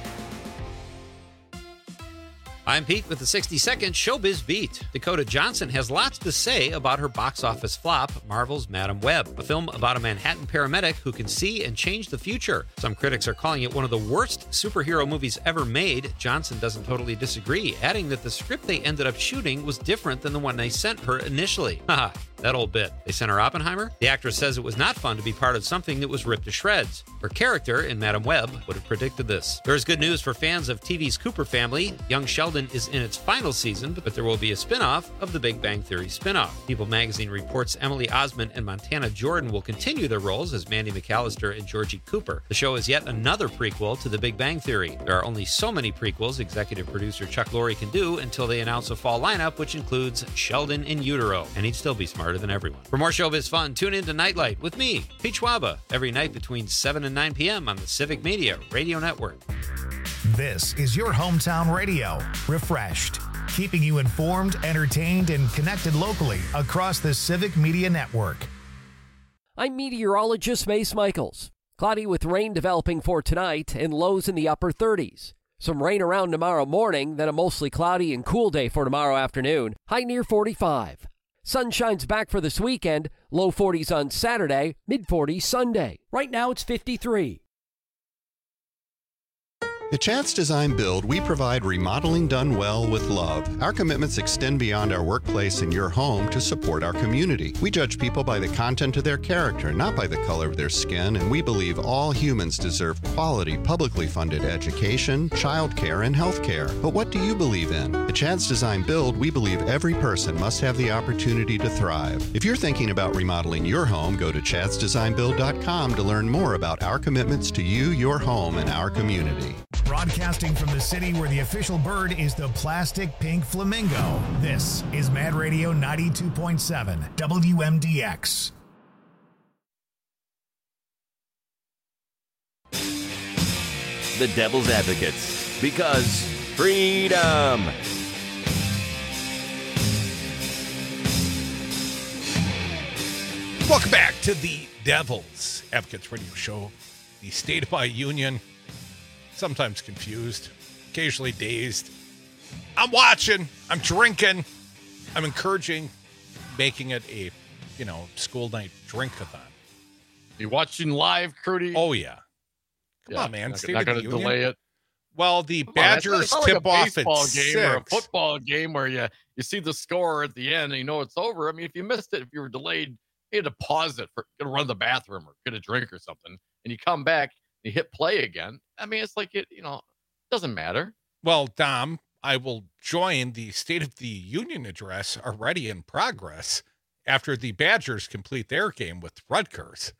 G: I'm Pete with the sixty second Showbiz Beat. Dakota Johnson has lots to say about her box office flop, Marvel's Madam Web, a film about a Manhattan paramedic who can see and change the future. Some critics are calling it one of the worst superhero movies ever made. Johnson doesn't totally disagree, adding that the script they ended up shooting was different than the one they sent her initially. Haha, that old bit. They sent her Oppenheimer? The actress says it was not fun to be part of something that was ripped to shreds. Her character in Madam Web would have predicted this. There is good news for fans of T V's Cooper Family. Young Sheldon is in its final season, but there will be a spin-off of the Big Bang Theory spin-off. People magazine reports Emily Osment and Montana Jordan will continue their roles as Mandy McAllister and Georgie Cooper. The show is yet another prequel to the Big Bang Theory. There are only so many prequels executive producer Chuck Lorre can do until they announce a fall lineup, which includes Sheldon in utero, and he'd still be smarter than everyone. For more Showbiz fun, tune in to Nightlight with me, Pete Schwaba, every night between seven and nine p.m. on the Civic Media Radio Network.
C: This is your hometown radio, refreshed, keeping you informed, entertained, and connected locally across the Civic Media Network.
N: I'm meteorologist Mace Michaels. Cloudy with rain developing for tonight and lows in the upper thirties. Some rain around tomorrow morning, then a mostly cloudy and cool day for tomorrow afternoon, high near forty-five. Sun shines back for this weekend, low forties on Saturday, mid forties Sunday. Right now it's fifty-three.
O: At Chance Design Build, we provide remodeling done well with love. Our commitments extend beyond our workplace and your home to support our community. We judge people by the content of their character, not by the color of their skin, and we believe all humans deserve quality, publicly funded education, childcare, and health care. But what do you believe in? At Chance Design Build, we believe every person must have the opportunity to thrive. If you're thinking about remodeling your home, go to chance design build dot com to learn more about our commitments to you, your home, and our community.
C: Broadcasting from the city where the official bird is the plastic pink flamingo, this is Mad Radio ninety-two point seven W M D X.
W: The Devil's Advocates, because freedom.
R: Welcome back to the Devil's Advocates Radio Show. The State of my Union. Sometimes confused, occasionally dazed. I'm watching, I'm drinking, I'm encouraging making it a, you know, school night drink-a-thon.
S: You watching live, Crudy?
R: Oh, yeah. Come
S: Yeah,
R: on, man.
S: Not,
R: State
S: not
R: of the
S: going to
R: Union.
S: delay it.
R: Well, the
S: Come on, it's not-
R: Badgers
S: it's not like
R: tip
S: a
R: off at
S: baseball game or a
R: six.
S: football game where you, you see the score at the end and you know it's over. I mean, if you missed it, if you were delayed, you had to pause it for to run to the bathroom or get a drink or something, and you come back, you hit play again. I mean, it's like it, you know, doesn't matter.
R: Well, Dom, I will join the State of the Union address already in progress after the Badgers complete their game with Rutgers.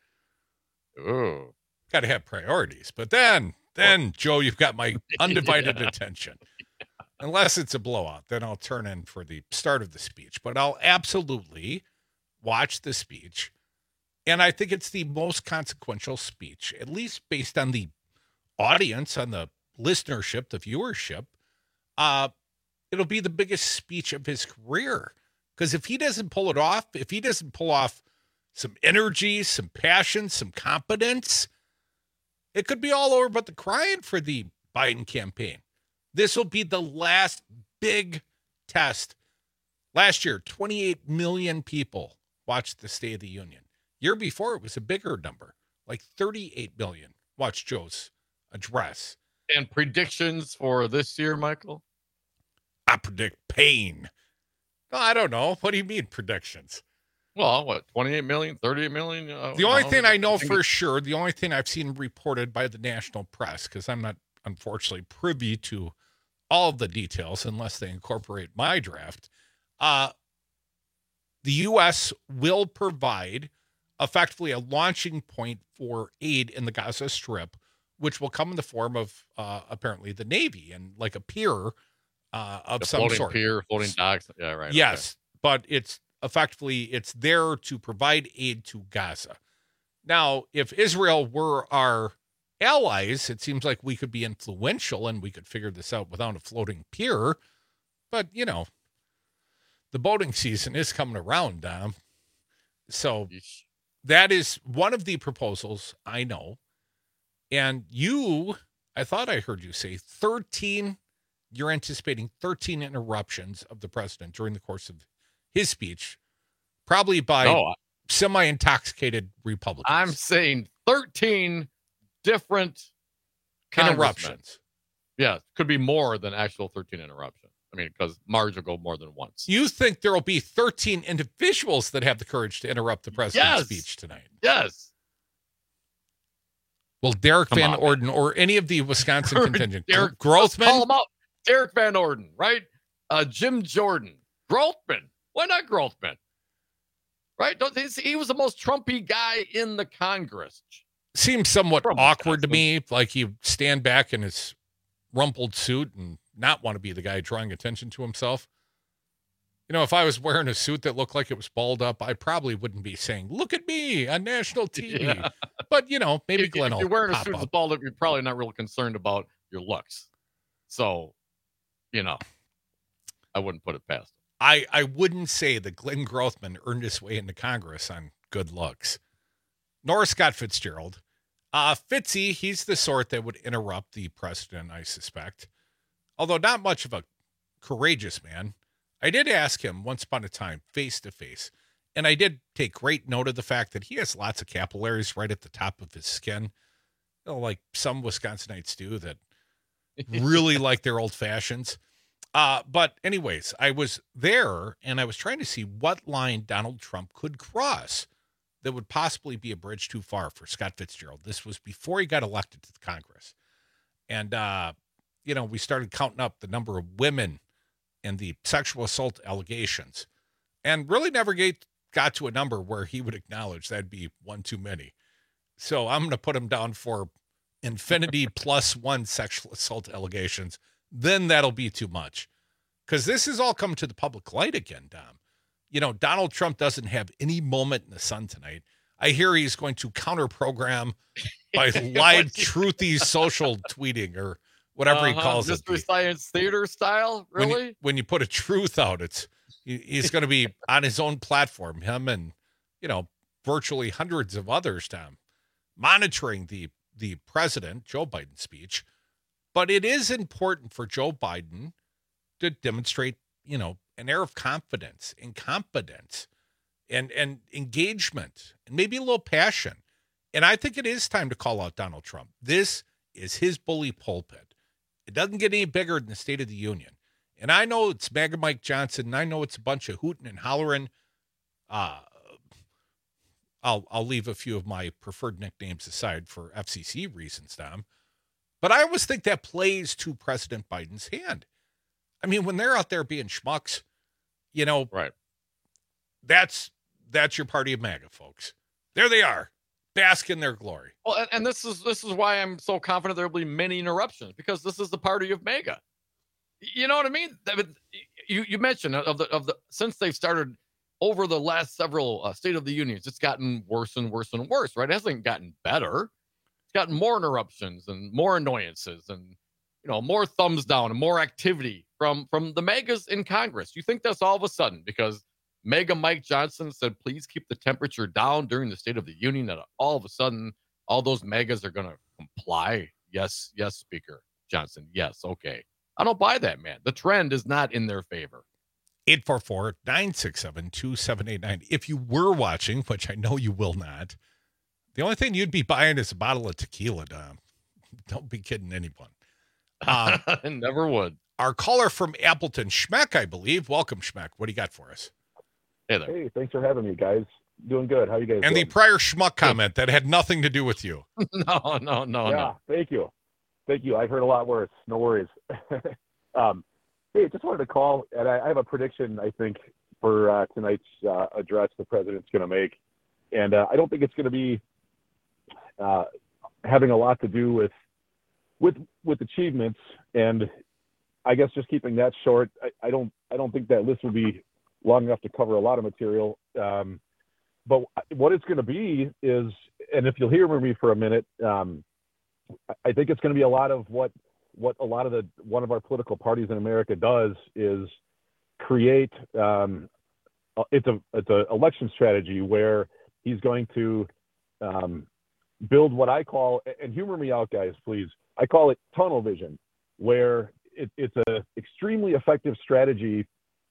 S: Ooh.
R: Got to have priorities. But then, then, Joe, you've got my undivided
S: Yeah.
R: attention. Unless it's a blowout, then I'll turn in for the start of the speech. But I'll absolutely watch the speech. And I think it's the most consequential speech, at least based on the audience, on the listenership, the viewership. Uh, it'll be the biggest speech of his career. Because if he doesn't pull it off, if he doesn't pull off some energy, some passion, some competence, it could be all over but the crying for the Biden campaign. This will be the last big test. Last year, twenty-eight million people watched the State of the Union. Year before, it was a bigger number, like thirty-eight million watched Joe's address.
S: And predictions for this year, Michael?
R: I predict pain. No, I don't know. What do you mean predictions?
S: Well, what, twenty-eight million, thirty-eight million? Uh,
R: The only
S: no,
R: thing I know
S: think
R: for
S: it-
R: sure, the only thing I've seen reported by the national press, because I'm not unfortunately privy to all of the details unless they incorporate my draft, uh, the U S will provide effectively a launching point for aid in the Gaza Strip, which will come in the form of uh, apparently the Navy and like a pier uh, of
S: the
R: some
S: floating
R: sort.
S: pier, floating docks. Yeah, right.
R: Yes, but it's effectively it's there to provide aid to Gaza. Now, if Israel were our allies, it seems like we could be influential and we could figure this out without a floating pier. But, you know, the boating season is coming around, Dom. So that is one of the proposals I know. And you, I thought I heard you say thirteen, you're anticipating thirteen interruptions of the president during the course of his speech, probably by
S: No, I-
R: semi-intoxicated Republicans.
S: I'm saying thirteen different congressmen.
R: Interruptions.
S: Yeah, could be more than actual thirteen interruptions. I mean, because Marge will go more than once.
R: You think there will be thirteen individuals that have the courage to interrupt the president's
S: Yes.
R: speech tonight?
S: Yes.
R: Well, Derek
S: Come
R: Van
S: on,
R: Orden or any of the Wisconsin contingent.
S: Derek,
R: Grothman?
S: Call him out. Derek Van Orden, right? Uh, Jim Jordan. Grothman. Why not Grothman? Right? Don't, he he was the most Trumpy guy in the Congress.
R: Seems somewhat awkward to me, like he'd stand back in his rumpled suit and not want to be the guy drawing attention to himself. You know, if I was wearing a suit that looked like it was balled up, I probably wouldn't be saying, look at me on national T V.
S: Yeah.
R: But, you know, maybe
S: if,
R: Glenn
S: if
R: will
S: you're wearing a
R: pop
S: suit that's
R: up.
S: balled up, you're probably not real concerned about your looks. So, you know, I wouldn't put it past him.
R: I, I wouldn't say that Glenn Grothman earned his way into Congress on good looks, nor Scott Fitzgerald. Uh, Fitzy, he's the sort that would interrupt the president, I suspect. Although not much of a courageous man. I did ask him once upon a time, face to face, and I did take great note of the fact that he has lots of capillaries right at the top of his skin, you know, like some Wisconsinites do that really like their old fashions. Uh, but anyways, I was there and I was trying to see what line Donald Trump could cross that would possibly be a bridge too far for Scott Fitzgerald. This was before he got elected to the Congress. And, uh, you know, we started counting up the number of women and the sexual assault allegations and really never get, got to a number where he would acknowledge that'd be one too many. So I'm going to put him down for infinity plus one sexual assault allegations. Then that'll be too much. Because this has all come to the public light again, Dom. You know, Donald Trump doesn't have any moment in the sun tonight. I hear he's going to counter program by live truthy social tweeting or whatever he
S: Uh-huh,
R: calls it.
S: Mystery Science Theater style,
R: When
S: really?
R: you, when you put a truth out, it's he- he's going to be on his own platform, him and, you know, virtually hundreds of others, Tom, monitoring the the president, Joe Biden's speech. But it is important for Joe Biden to demonstrate, you know, an air of confidence and competence. and and engagement and maybe a little passion. And I think it is time to call out Donald Trump. This is his bully pulpit. It doesn't get any bigger than the State of the Union. And I know it's MAGA Mike Johnson, and I know it's a bunch of hooting and hollering. Uh, I'll I'll leave a few of my preferred nicknames aside for F C C reasons, Tom. But I always think that plays to President Biden's hand. I mean, when they're out there being schmucks, you know,
S: right?
R: That's that's your party of MAGA, folks. There they are, bask in their glory.
S: Well, and, and this is this is why I'm so confident there will be many interruptions, because this is the party of MAGA. You know what I mean? You you mentioned of the of the since they've started over the last several uh, State of the Unions, it's gotten worse and worse and worse. Right? It hasn't gotten better. It's gotten more interruptions and more annoyances, and you know, more thumbs down and more activity from from the MAGAs in Congress. You think that's all of a sudden because MAGA Mike Johnson said, please keep the temperature down during the State of the Union, that all of a sudden all those MAGAs are going to comply? Yes, yes, Speaker Johnson. Yes, okay. I don't buy that, man. The trend is not in their favor.
R: eight four four, nine six seven, two seven eight nine. If you were watching, which I know you will not, the only thing you'd be buying is a bottle of tequila, Dom. Don't be kidding anyone.
S: Um, Never would.
R: Our caller from Appleton, Schmeck, I believe. Welcome, Schmeck. What do you got for us?
S: Hey there.
H: Hey, thanks for having me, guys. Doing good. How you guys
R: And
H: doing?
R: the prior Schmuck comment that had nothing to do with you.
S: no, no, no,
H: yeah,
S: no.
H: Thank you. Thank you. I've heard a lot worse. No worries. um, hey, just wanted to call, and I, I have a prediction, I think, for uh, tonight's uh, address the president's going to make. And uh, I don't think it's going to be uh, having a lot to do with with with achievements. And I guess just keeping that short, I, I don't I don't think that list will be long enough to cover a lot of material. Um, but what it's going to be is, and if you'll hear me for a minute, um, I think it's going to be a lot of what what a lot of the one of our political parties in America does is create. Um, it's a it's a election strategy where he's going to um, build what I call, and humor me out, guys, please. I call it tunnel vision, where it, it's a extremely effective strategy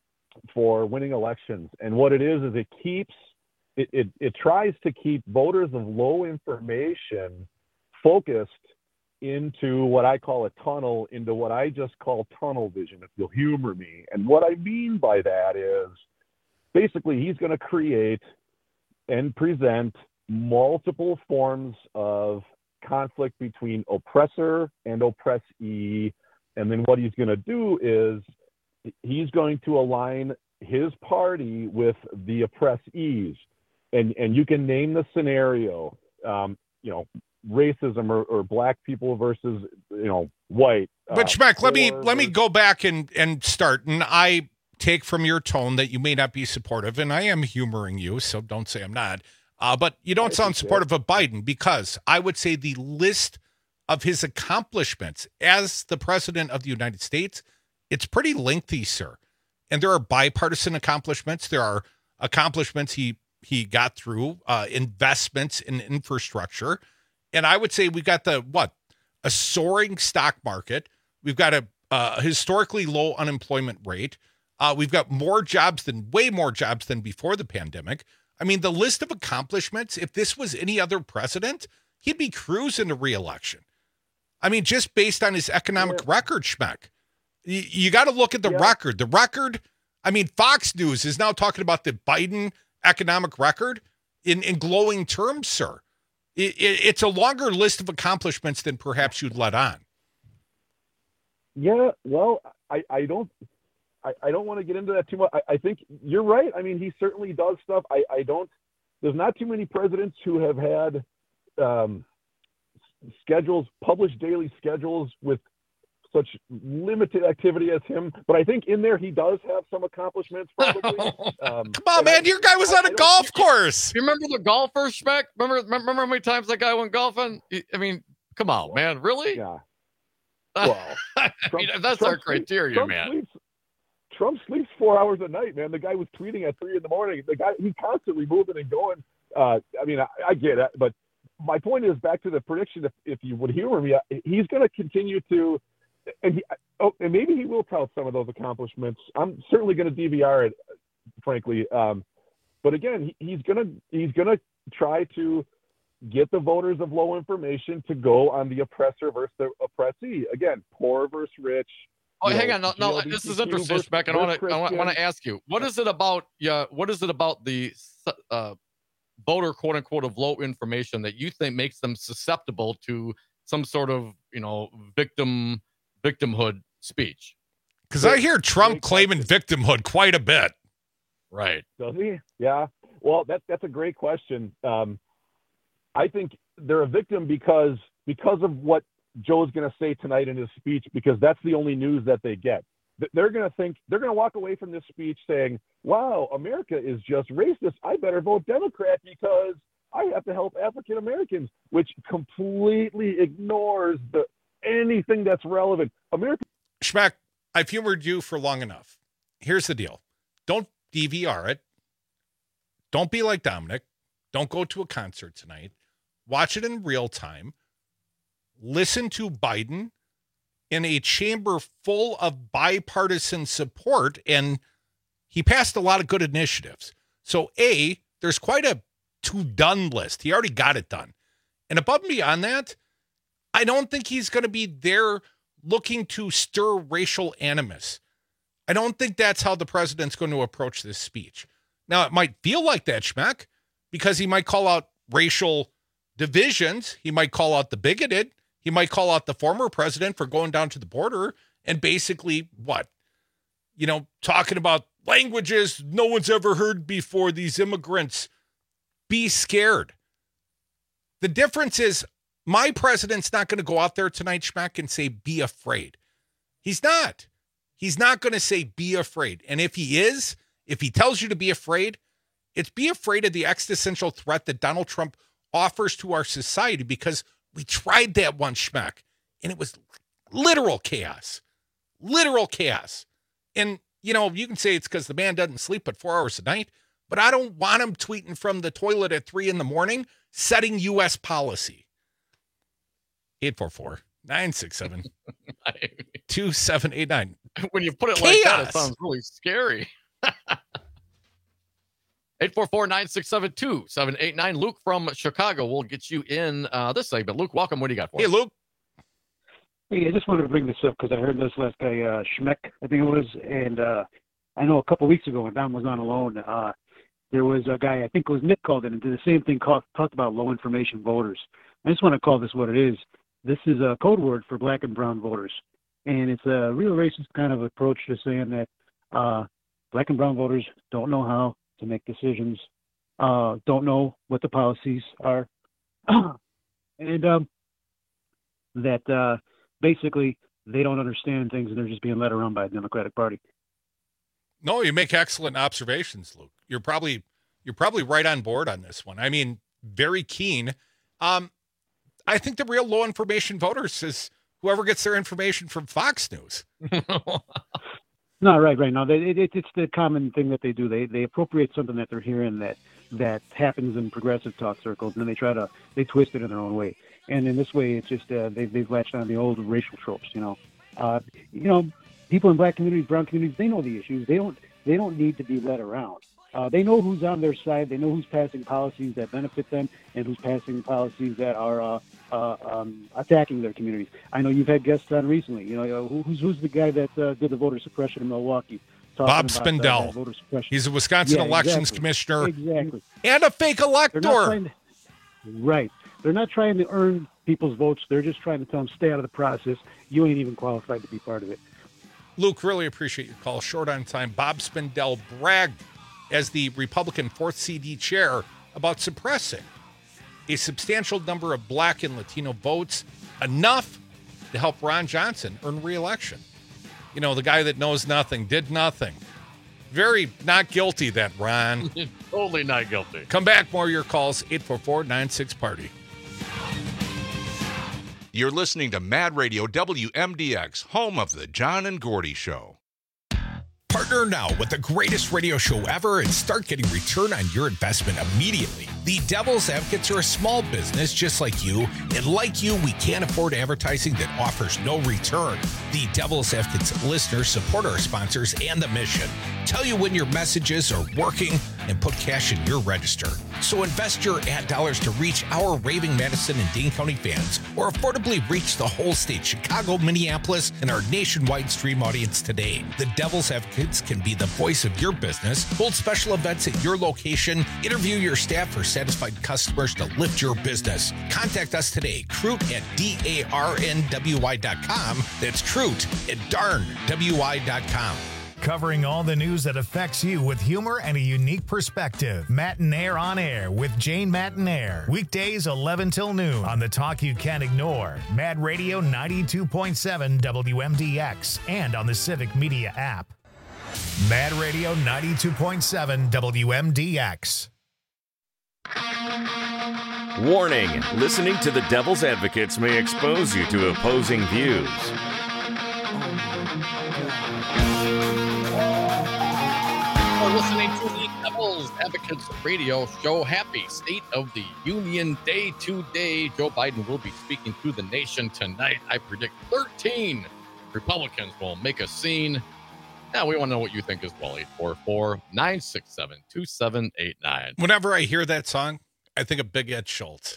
H: for winning elections. And what it is is it keeps it it, it tries to keep voters of low information focused into what I call a tunnel, into what I just call tunnel vision, if you'll humor me. And what I mean by that is basically he's going to create and present multiple forms of conflict between oppressor and oppressee. And then what he's going to do is he's going to align his party with the oppressees. And and you can name the scenario, um, you know, racism or, or black people versus, you know, white.
R: But
H: uh,
R: Schmeck, let me
H: or
R: let me go back and, and start. And I take from your tone that you may not be supportive, and I am humoring you, so don't say I'm not. Uh, but you don't sound supportive of Biden, because I would say the list of his accomplishments as the president of the United States, it's pretty lengthy, sir. And there are bipartisan accomplishments. There are accomplishments he he got through, uh, investments in infrastructure. And I would say we got the, what, a soaring stock market. We've got a, a historically low unemployment rate. Uh, we've got more jobs than, way more jobs than before the pandemic. I mean, the list of accomplishments, if this was any other president, he'd be cruising to re-election. I mean, just based on his economic yeah. record, Schmeck. You, you got to look at the yeah. record. The record, I mean, Fox News is now talking about the Biden economic record in, in glowing terms, sir. It, it, it's a longer list of accomplishments than perhaps you'd let on.
H: Yeah, well, I, I don't I, I don't want to get into that too much. I, I think you're right. I mean, he certainly does stuff. I, I don't there's not too many presidents who have had um, schedules, published daily schedules with such limited activity as him. But I think in there he does have some accomplishments, probably. Um,
R: Come on, man. I, your guy was on I, a I golf course.
S: You remember the golfers, Schmeck? Remember, remember how many times that guy went golfing? I mean, come on, man. Really?
H: Yeah. Well,
S: I
H: Trump,
S: mean, that's
H: Trump
S: our criteria,
H: Trump
S: man.
H: Sleeps, Trump sleeps four hours a night, man. The guy was tweeting at three in the morning. The guy, he's constantly moving and going. Uh, I mean, I, I get it, but my point is back to the prediction. If, if you would humor me, he's going to continue to, and he, oh, and maybe he will tout some of those accomplishments. I'm certainly going to D V R it, frankly. Um, But again, he, he's gonna he's gonna try to get the voters of low information to go on the oppressor versus the oppressee. Again, poor versus rich.
S: Oh,
H: you
S: hang
H: know,
S: on. No, no, this is interesting,
H: versus-
S: Beck, and I want
H: versus
S: to I want,
H: Christian.
S: to ask you, what is it about? Yeah, what is it about the uh, voter, quote unquote, of low information that you think makes them susceptible to some sort of, you know, victim victimhood speech?
R: Because I hear Trump claiming victimhood quite a bit.
S: Right.
H: Does he? Yeah. Well, that's that's a great question. Um, I think they're a victim because because of what Joe's going to say tonight in his speech, because that's the only news that they get. Th- They're going to think they're going to walk away from this speech saying, "Wow, America is just racist. I better vote Democrat because I have to help African Americans," which completely ignores the anything that's relevant. America.
R: Schmack, I've humored you for long enough. Here's the deal. Don't D V R it. Don't be like Dominic. Don't go to a concert tonight. Watch it in real time. Listen to Biden in a chamber full of bipartisan support, and he passed a lot of good initiatives. So, A, there's quite a to-done list. He already got it done. And above and beyond that, I don't think he's going to be there looking to stir racial animus. I don't think that's how the president's going to approach this speech. Now, it might feel like that, Schmack, because he might call out racial divisions. He might call out the bigoted. He might call out the former president for going down to the border and basically, what? You know, talking about languages no one's ever heard before, these immigrants. Be scared. The difference is my president's not going to go out there tonight, Schmack, and say, be afraid. He's not. He's not going to say, be afraid. And if he is, if he tells you to be afraid, it's be afraid of the existential threat that Donald Trump offers to our society, because we tried that one, Schmack, and it was literal chaos. Literal chaos. And, you know, you can say it's because the man doesn't sleep but four hours a night, but I don't want him tweeting from the toilet at three in the morning, setting U S policy. eight four four, nine six seven, two seven eight nine.
S: When you put it
R: Chaos.
S: like that, it sounds really scary. eight four four, nine six seven, two seven eight nine. Luke from Chicago will get you in uh, this segment. Luke, welcome. What do you got for
R: Hey,
S: us?
R: Luke.
J: Hey, I just wanted to bring this up because I heard this last guy, uh, Schmeck, I think it was, and uh, I know a couple weeks ago when Don was on alone, uh, there was a guy, I think it was Nick, called in and did the same thing, called, talked about low information voters. I just want to call this what it is. This is a code word for black and brown voters, and it's a real racist kind of approach to saying that uh, black and brown voters don't know how to make decisions, uh, don't know what the policies are, and um, that uh, basically they don't understand things and they're just being led around by the Democratic Party.
R: No, you make excellent observations, Luke. You're probably you're probably right on board on this one. I mean, very keen. Um, I think the real low information voters is whoever gets their information from Fox News.
J: No, right, right. No, they, it, it's the common thing that they do. They they appropriate something that they're hearing that that happens in progressive talk circles, and then they try to they twist it in their own way. And in this way, it's just uh, they they've latched on the old racial tropes. You know, uh, you know, people in black communities, brown communities, they know the issues. They don't they don't need to be led around. Uh, they know who's on their side. They know who's passing policies that benefit them and who's passing policies that are uh, uh, um, attacking their communities. I know you've had guests on recently. You know, who, who's who's the guy that uh, did the voter suppression in Milwaukee?
R: Bob
J: About,
R: Spindell.
J: Uh, voter suppression.
R: He's a Wisconsin
J: Yeah,
R: elections
J: exactly.
R: commissioner.
J: Exactly.
R: And a fake
J: They're not
R: elector.
J: trying to, right. They're not trying to earn people's votes. They're just trying to tell them, stay out of the process. You ain't even qualified to be part of it.
R: Luke, really appreciate your call. Short on time. Bob Spindell bragged as the Republican fourth C D chair about suppressing a substantial number of black and Latino votes, enough to help Ron Johnson earn re-election. You know, the guy that knows nothing, did nothing. Very not guilty, that Ron.
S: Totally not guilty.
R: Come back, more of your calls, eight four four, nine six, party.
K: You're listening to Mad Radio W M D X, home of the John and Gordy Show.
L: Partner now with the greatest radio show ever and start getting return on your investment immediately. The Devil's Advocates are a small business just like you, and like you, we can't afford advertising that offers no return. The Devil's Advocates listeners support our sponsors and the mission. Tell you when your messages are working, and put cash in your register. So invest your ad dollars to reach our raving Madison and Dane County fans, or affordably reach the whole state, Chicago, Minneapolis, and our nationwide stream audience today. The Devil's Advocates can be the voice of your business, hold special events at your location, interview your staff for satisfied customers to lift your business. Contact us today, Crute at D A R N W Y dot com. That's Crute at darn W Y dot com.
C: Covering all the news that affects you with humor and a unique perspective. Matinaire on Air with Jane Matinaire. Weekdays eleven till noon on the talk you can't ignore. Mad Radio ninety-two point seven W M D X and on the Civic Media app. Mad Radio ninety-two point seven W M D X.
W: Warning, listening to the Devil's Advocates may expose you to opposing views.
S: You're listening to the Devil's Advocates Radio Show. Happy State of the Union Day today. Joe Biden will be speaking to the nation tonight. I predict thirteen Republicans will make a scene. Now, we want to know what you think as well. eight four four, nine six seven, two seven eight nine.
R: Whenever I hear that song, I think of Big Ed Schultz.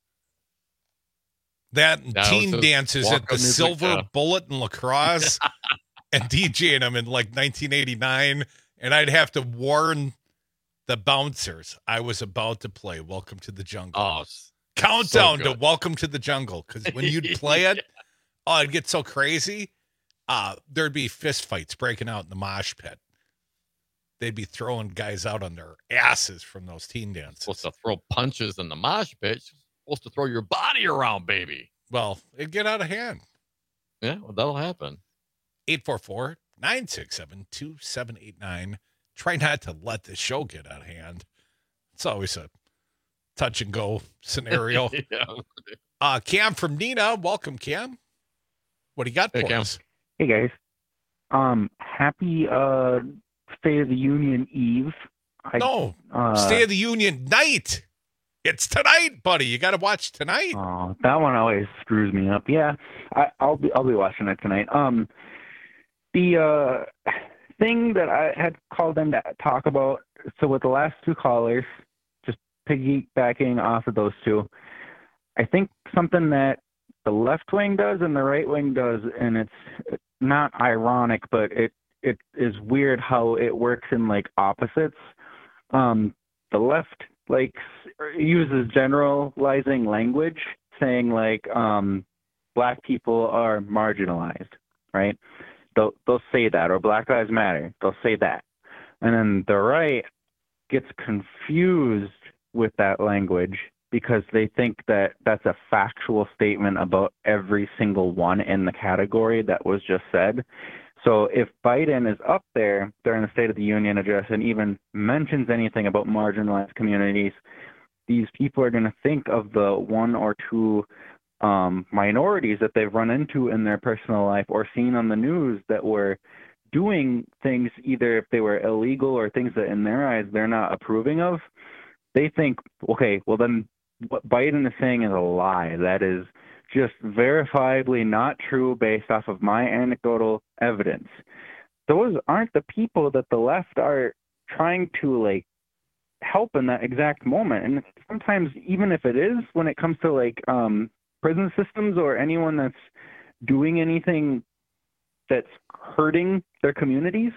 R: That and
S: That
R: teen
S: was his
R: dances at
S: walk-up
R: the
S: music,
R: Silver
S: yeah.
R: Bullet in La Crosse and DJing them in like nineteen eighty-nine. And I'd have to warn the bouncers I was about to play Welcome to the Jungle.
S: Oh,
R: Countdown
S: so
R: to
S: good.
R: Welcome to the Jungle. Because when you'd play it, oh, it'd get so crazy. Uh, there'd be fist fights breaking out in the mosh pit. They'd be throwing guys out on their asses from those teen dances.
S: Supposed to throw punches in the mosh pit. You're supposed to throw your body around, baby.
R: Well, it'd get out of hand.
S: Yeah, well, that'll happen.
R: eight four four, nine six seven, two seven eight nine. Try not to let the show get out of hand. It's always a touch and go scenario.
S: Yeah.
R: uh, Cam from Nina. Welcome, Cam. What do you got
S: Hey,
R: for
S: Cam.
R: us?
I: Hey guys, um, happy uh State of the Union Eve. I,
R: No,
I: uh,
R: State of the Union night. It's tonight, buddy. You got to watch tonight.
I: Oh, that one always screws me up. Yeah, I, I'll be I'll be watching it tonight. Um, the uh thing that I had called in to talk about. So with the last two callers, just piggybacking off of those two, I think something that the left wing does and the right wing does, and it's not ironic, but it it is weird how it works in like opposites. Um, the left like uses generalizing language, saying like um, black people are marginalized, right? They'll they'll say that, or Black Lives Matter. They'll say that, and then the right gets confused with that language because they think that that's a factual statement about every single one in the category that was just said. So if Biden is up there during the State of the Union address and even mentions anything about marginalized communities, these people are going to think of the one or two um, minorities that they've run into in their personal life or seen on the news that were doing things, either if they were illegal or things that in their eyes they're not approving of. They think, okay, well then what Biden is saying is a lie. That is just verifiably not true based off of my anecdotal evidence. Those aren't the people that the left are trying to like help in that exact moment. And sometimes even if it is, when it comes to like um, prison systems or anyone that's doing anything that's hurting their communities,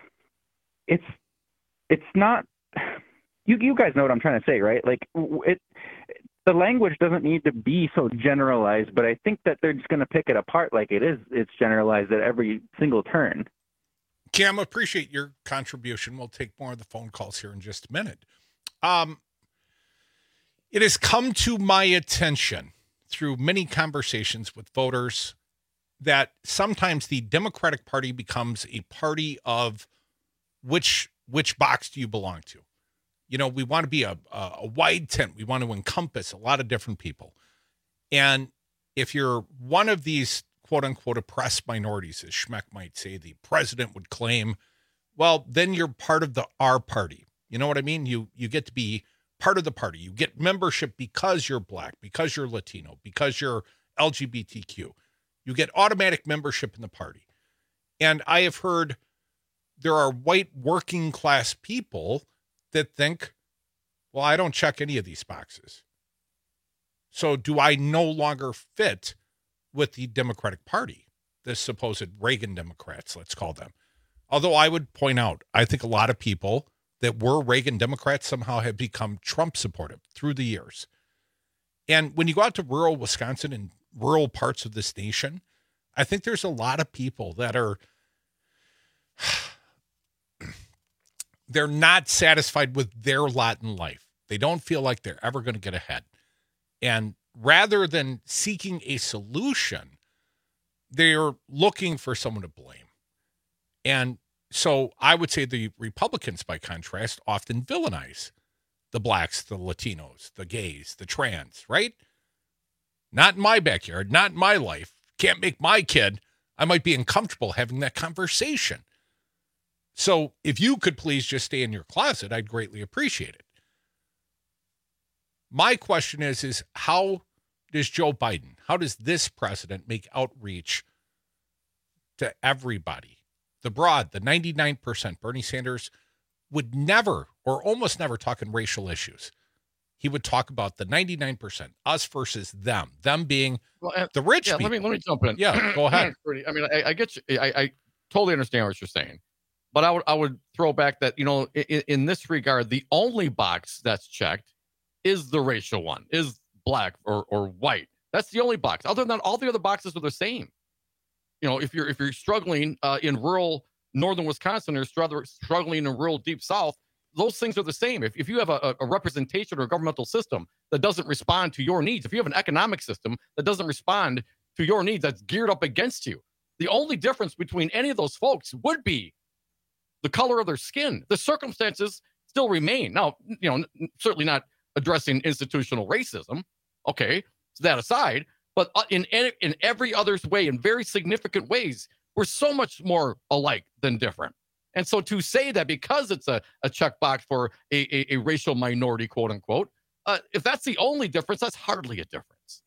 I: it's it's not. You you guys know what I'm trying to say, right? Like it. The language doesn't need to be so generalized, but I think that they're just going to pick it apart like it is. It's generalized at every single turn.
R: Cam, appreciate your contribution. We'll take more of the phone calls here in just a minute. Um, it has come to my attention through many conversations with voters that sometimes the Democratic Party becomes a party of which which box do you belong to? You know, we want to be a, a, a wide tent. We want to encompass a lot of different people. And if you're one of these quote unquote oppressed minorities, as Schmeck might say, the president would claim, well, then you're part of the R party. You know what I mean? You, you get to be part of the party. You get membership because you're black, because you're Latino, because you're L G B T Q. You get automatic membership in the party. And I have heard there are white working class people that think, well, I don't check any of these boxes. So do I no longer fit with the Democratic Party, the supposed Reagan Democrats, let's call them? Although I would point out, I think a lot of people that were Reagan Democrats somehow have become Trump supportive through the years. And when you go out to rural Wisconsin and rural parts of this nation, I think there's a lot of people that are, they're not satisfied with their lot in life. They don't feel like they're ever going to get ahead. And rather than seeking a solution, they're looking for someone to blame. And so I would say the Republicans, by contrast, often villainize the blacks, the Latinos, the gays, the trans, right? Not in my backyard, not in my life. Can't make my kid. I might be uncomfortable having that conversation. So if you could please just stay in your closet, I'd greatly appreciate it. My question is, is how does Joe Biden, how does this president make outreach to everybody? The broad, the ninety-nine percent. Bernie Sanders would never or almost never talk in racial issues. He would talk about the ninety-nine percent, us versus them, them being
S: well, and,
R: the rich
S: yeah,
R: people.
S: Let me, let me jump in.
R: Yeah, go ahead.
S: I mean, I, I get you. I, I totally understand what you're saying. But I would, I would throw back that, you know, in, in this regard, the only box that's checked is the racial one, is black or, or white. That's the only box. Other than that, all the other boxes are the same. You know, if you're if you're struggling uh, in rural northern Wisconsin or struggling in rural deep south, those things are the same. If if you have a, a representation or a governmental system that doesn't respond to your needs, if you have an economic system that doesn't respond to your needs, that's geared up against you, the only difference between any of those folks would be the color of their skin. The circumstances still remain. Now, you know, certainly not addressing institutional racism. Okay, so that aside. But in in every other way, in very significant ways, we're so much more alike than different. And so to say that because it's a, a checkbox for a, a, a racial minority, quote unquote, uh, if that's the only difference, that's hardly a difference.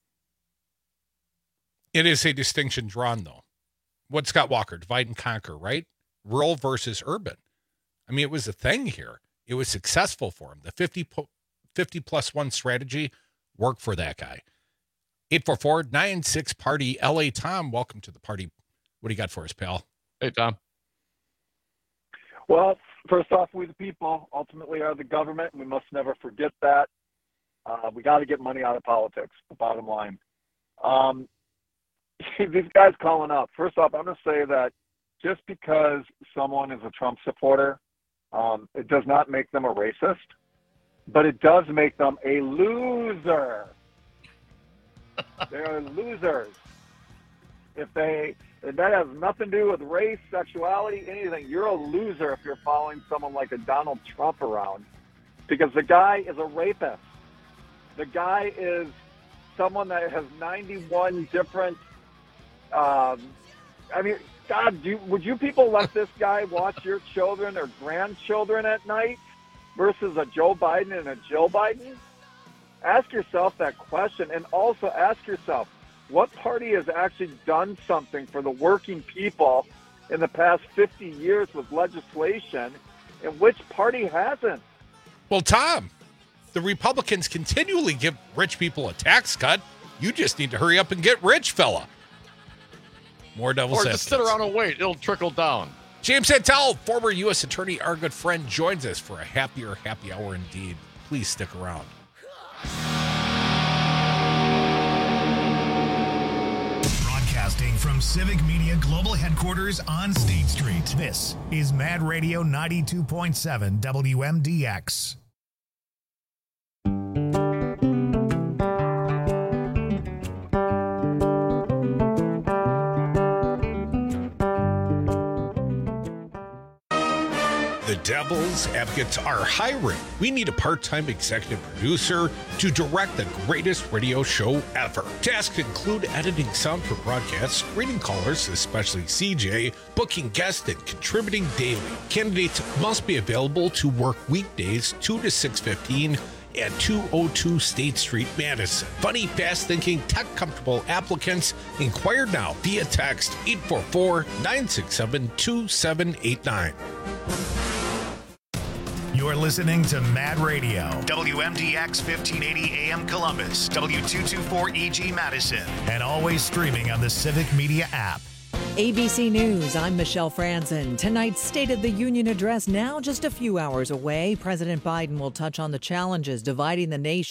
R: It is a distinction drawn, though. What Scott Walker, divide and conquer, right? Rural versus urban. I mean, it was a thing here. It was successful for him. The fifty, fifty plus one strategy worked for that guy. eight four four, nine six, party. L A Tom, welcome to the party. What do you got for us, pal?
S: Hey, Tom.
H: Well, first off, we the people ultimately are the government, and we must never forget that. Uh, we got to get money out of politics, the bottom line. Um, these guys calling up. First off, I'm going to say that just because someone is a Trump supporter, um, it does not make them a racist, but it does make them a loser. They're losers. If they, if that has nothing to do with race, sexuality, anything, you're a loser if you're following someone like a Donald Trump around, because the guy is a rapist. The guy is someone that has ninety-one different, um, I mean, God, do you, would you people let this guy watch your children or grandchildren at night versus a Joe Biden and a Jill Biden? Ask yourself that question, and also ask yourself, what party has actually done something for the working people in the past fifty years with legislation, and which party hasn't?
R: Well, Tom, the Republicans continually give rich people a tax cut. You just need to hurry up and get rich, fella. More devil's
S: Or just sit around and wait. It'll trickle down.
R: James Santel, former U S attorney, our good friend, joins us for a happier happy hour indeed. Please stick around.
C: Broadcasting from Civic Media Global Headquarters on State Street. This is Mad Radio ninety-two point seven W M D X.
L: The Devil's Advocates are hiring. We need a part-time executive producer to direct the greatest radio show ever. Tasks include editing sound for broadcasts, screening callers, especially C J, booking guests, and contributing daily. Candidates must be available to work weekdays two to six fifteen at two oh two State Street, Madison. Funny, fast-thinking, tech-comfortable applicants. Inquire now via text eight four four, nine six seven, two seven eight nine.
C: You're You're listening to Mad Radio, W M D X fifteen eighty A M Columbus, W two twenty-four E G Madison, and always streaming on the Civic Media app.
M: A B C News, I'm Michelle Franzen. Tonight's State of the Union address now just a few hours away. President Biden will touch on the challenges dividing the nation.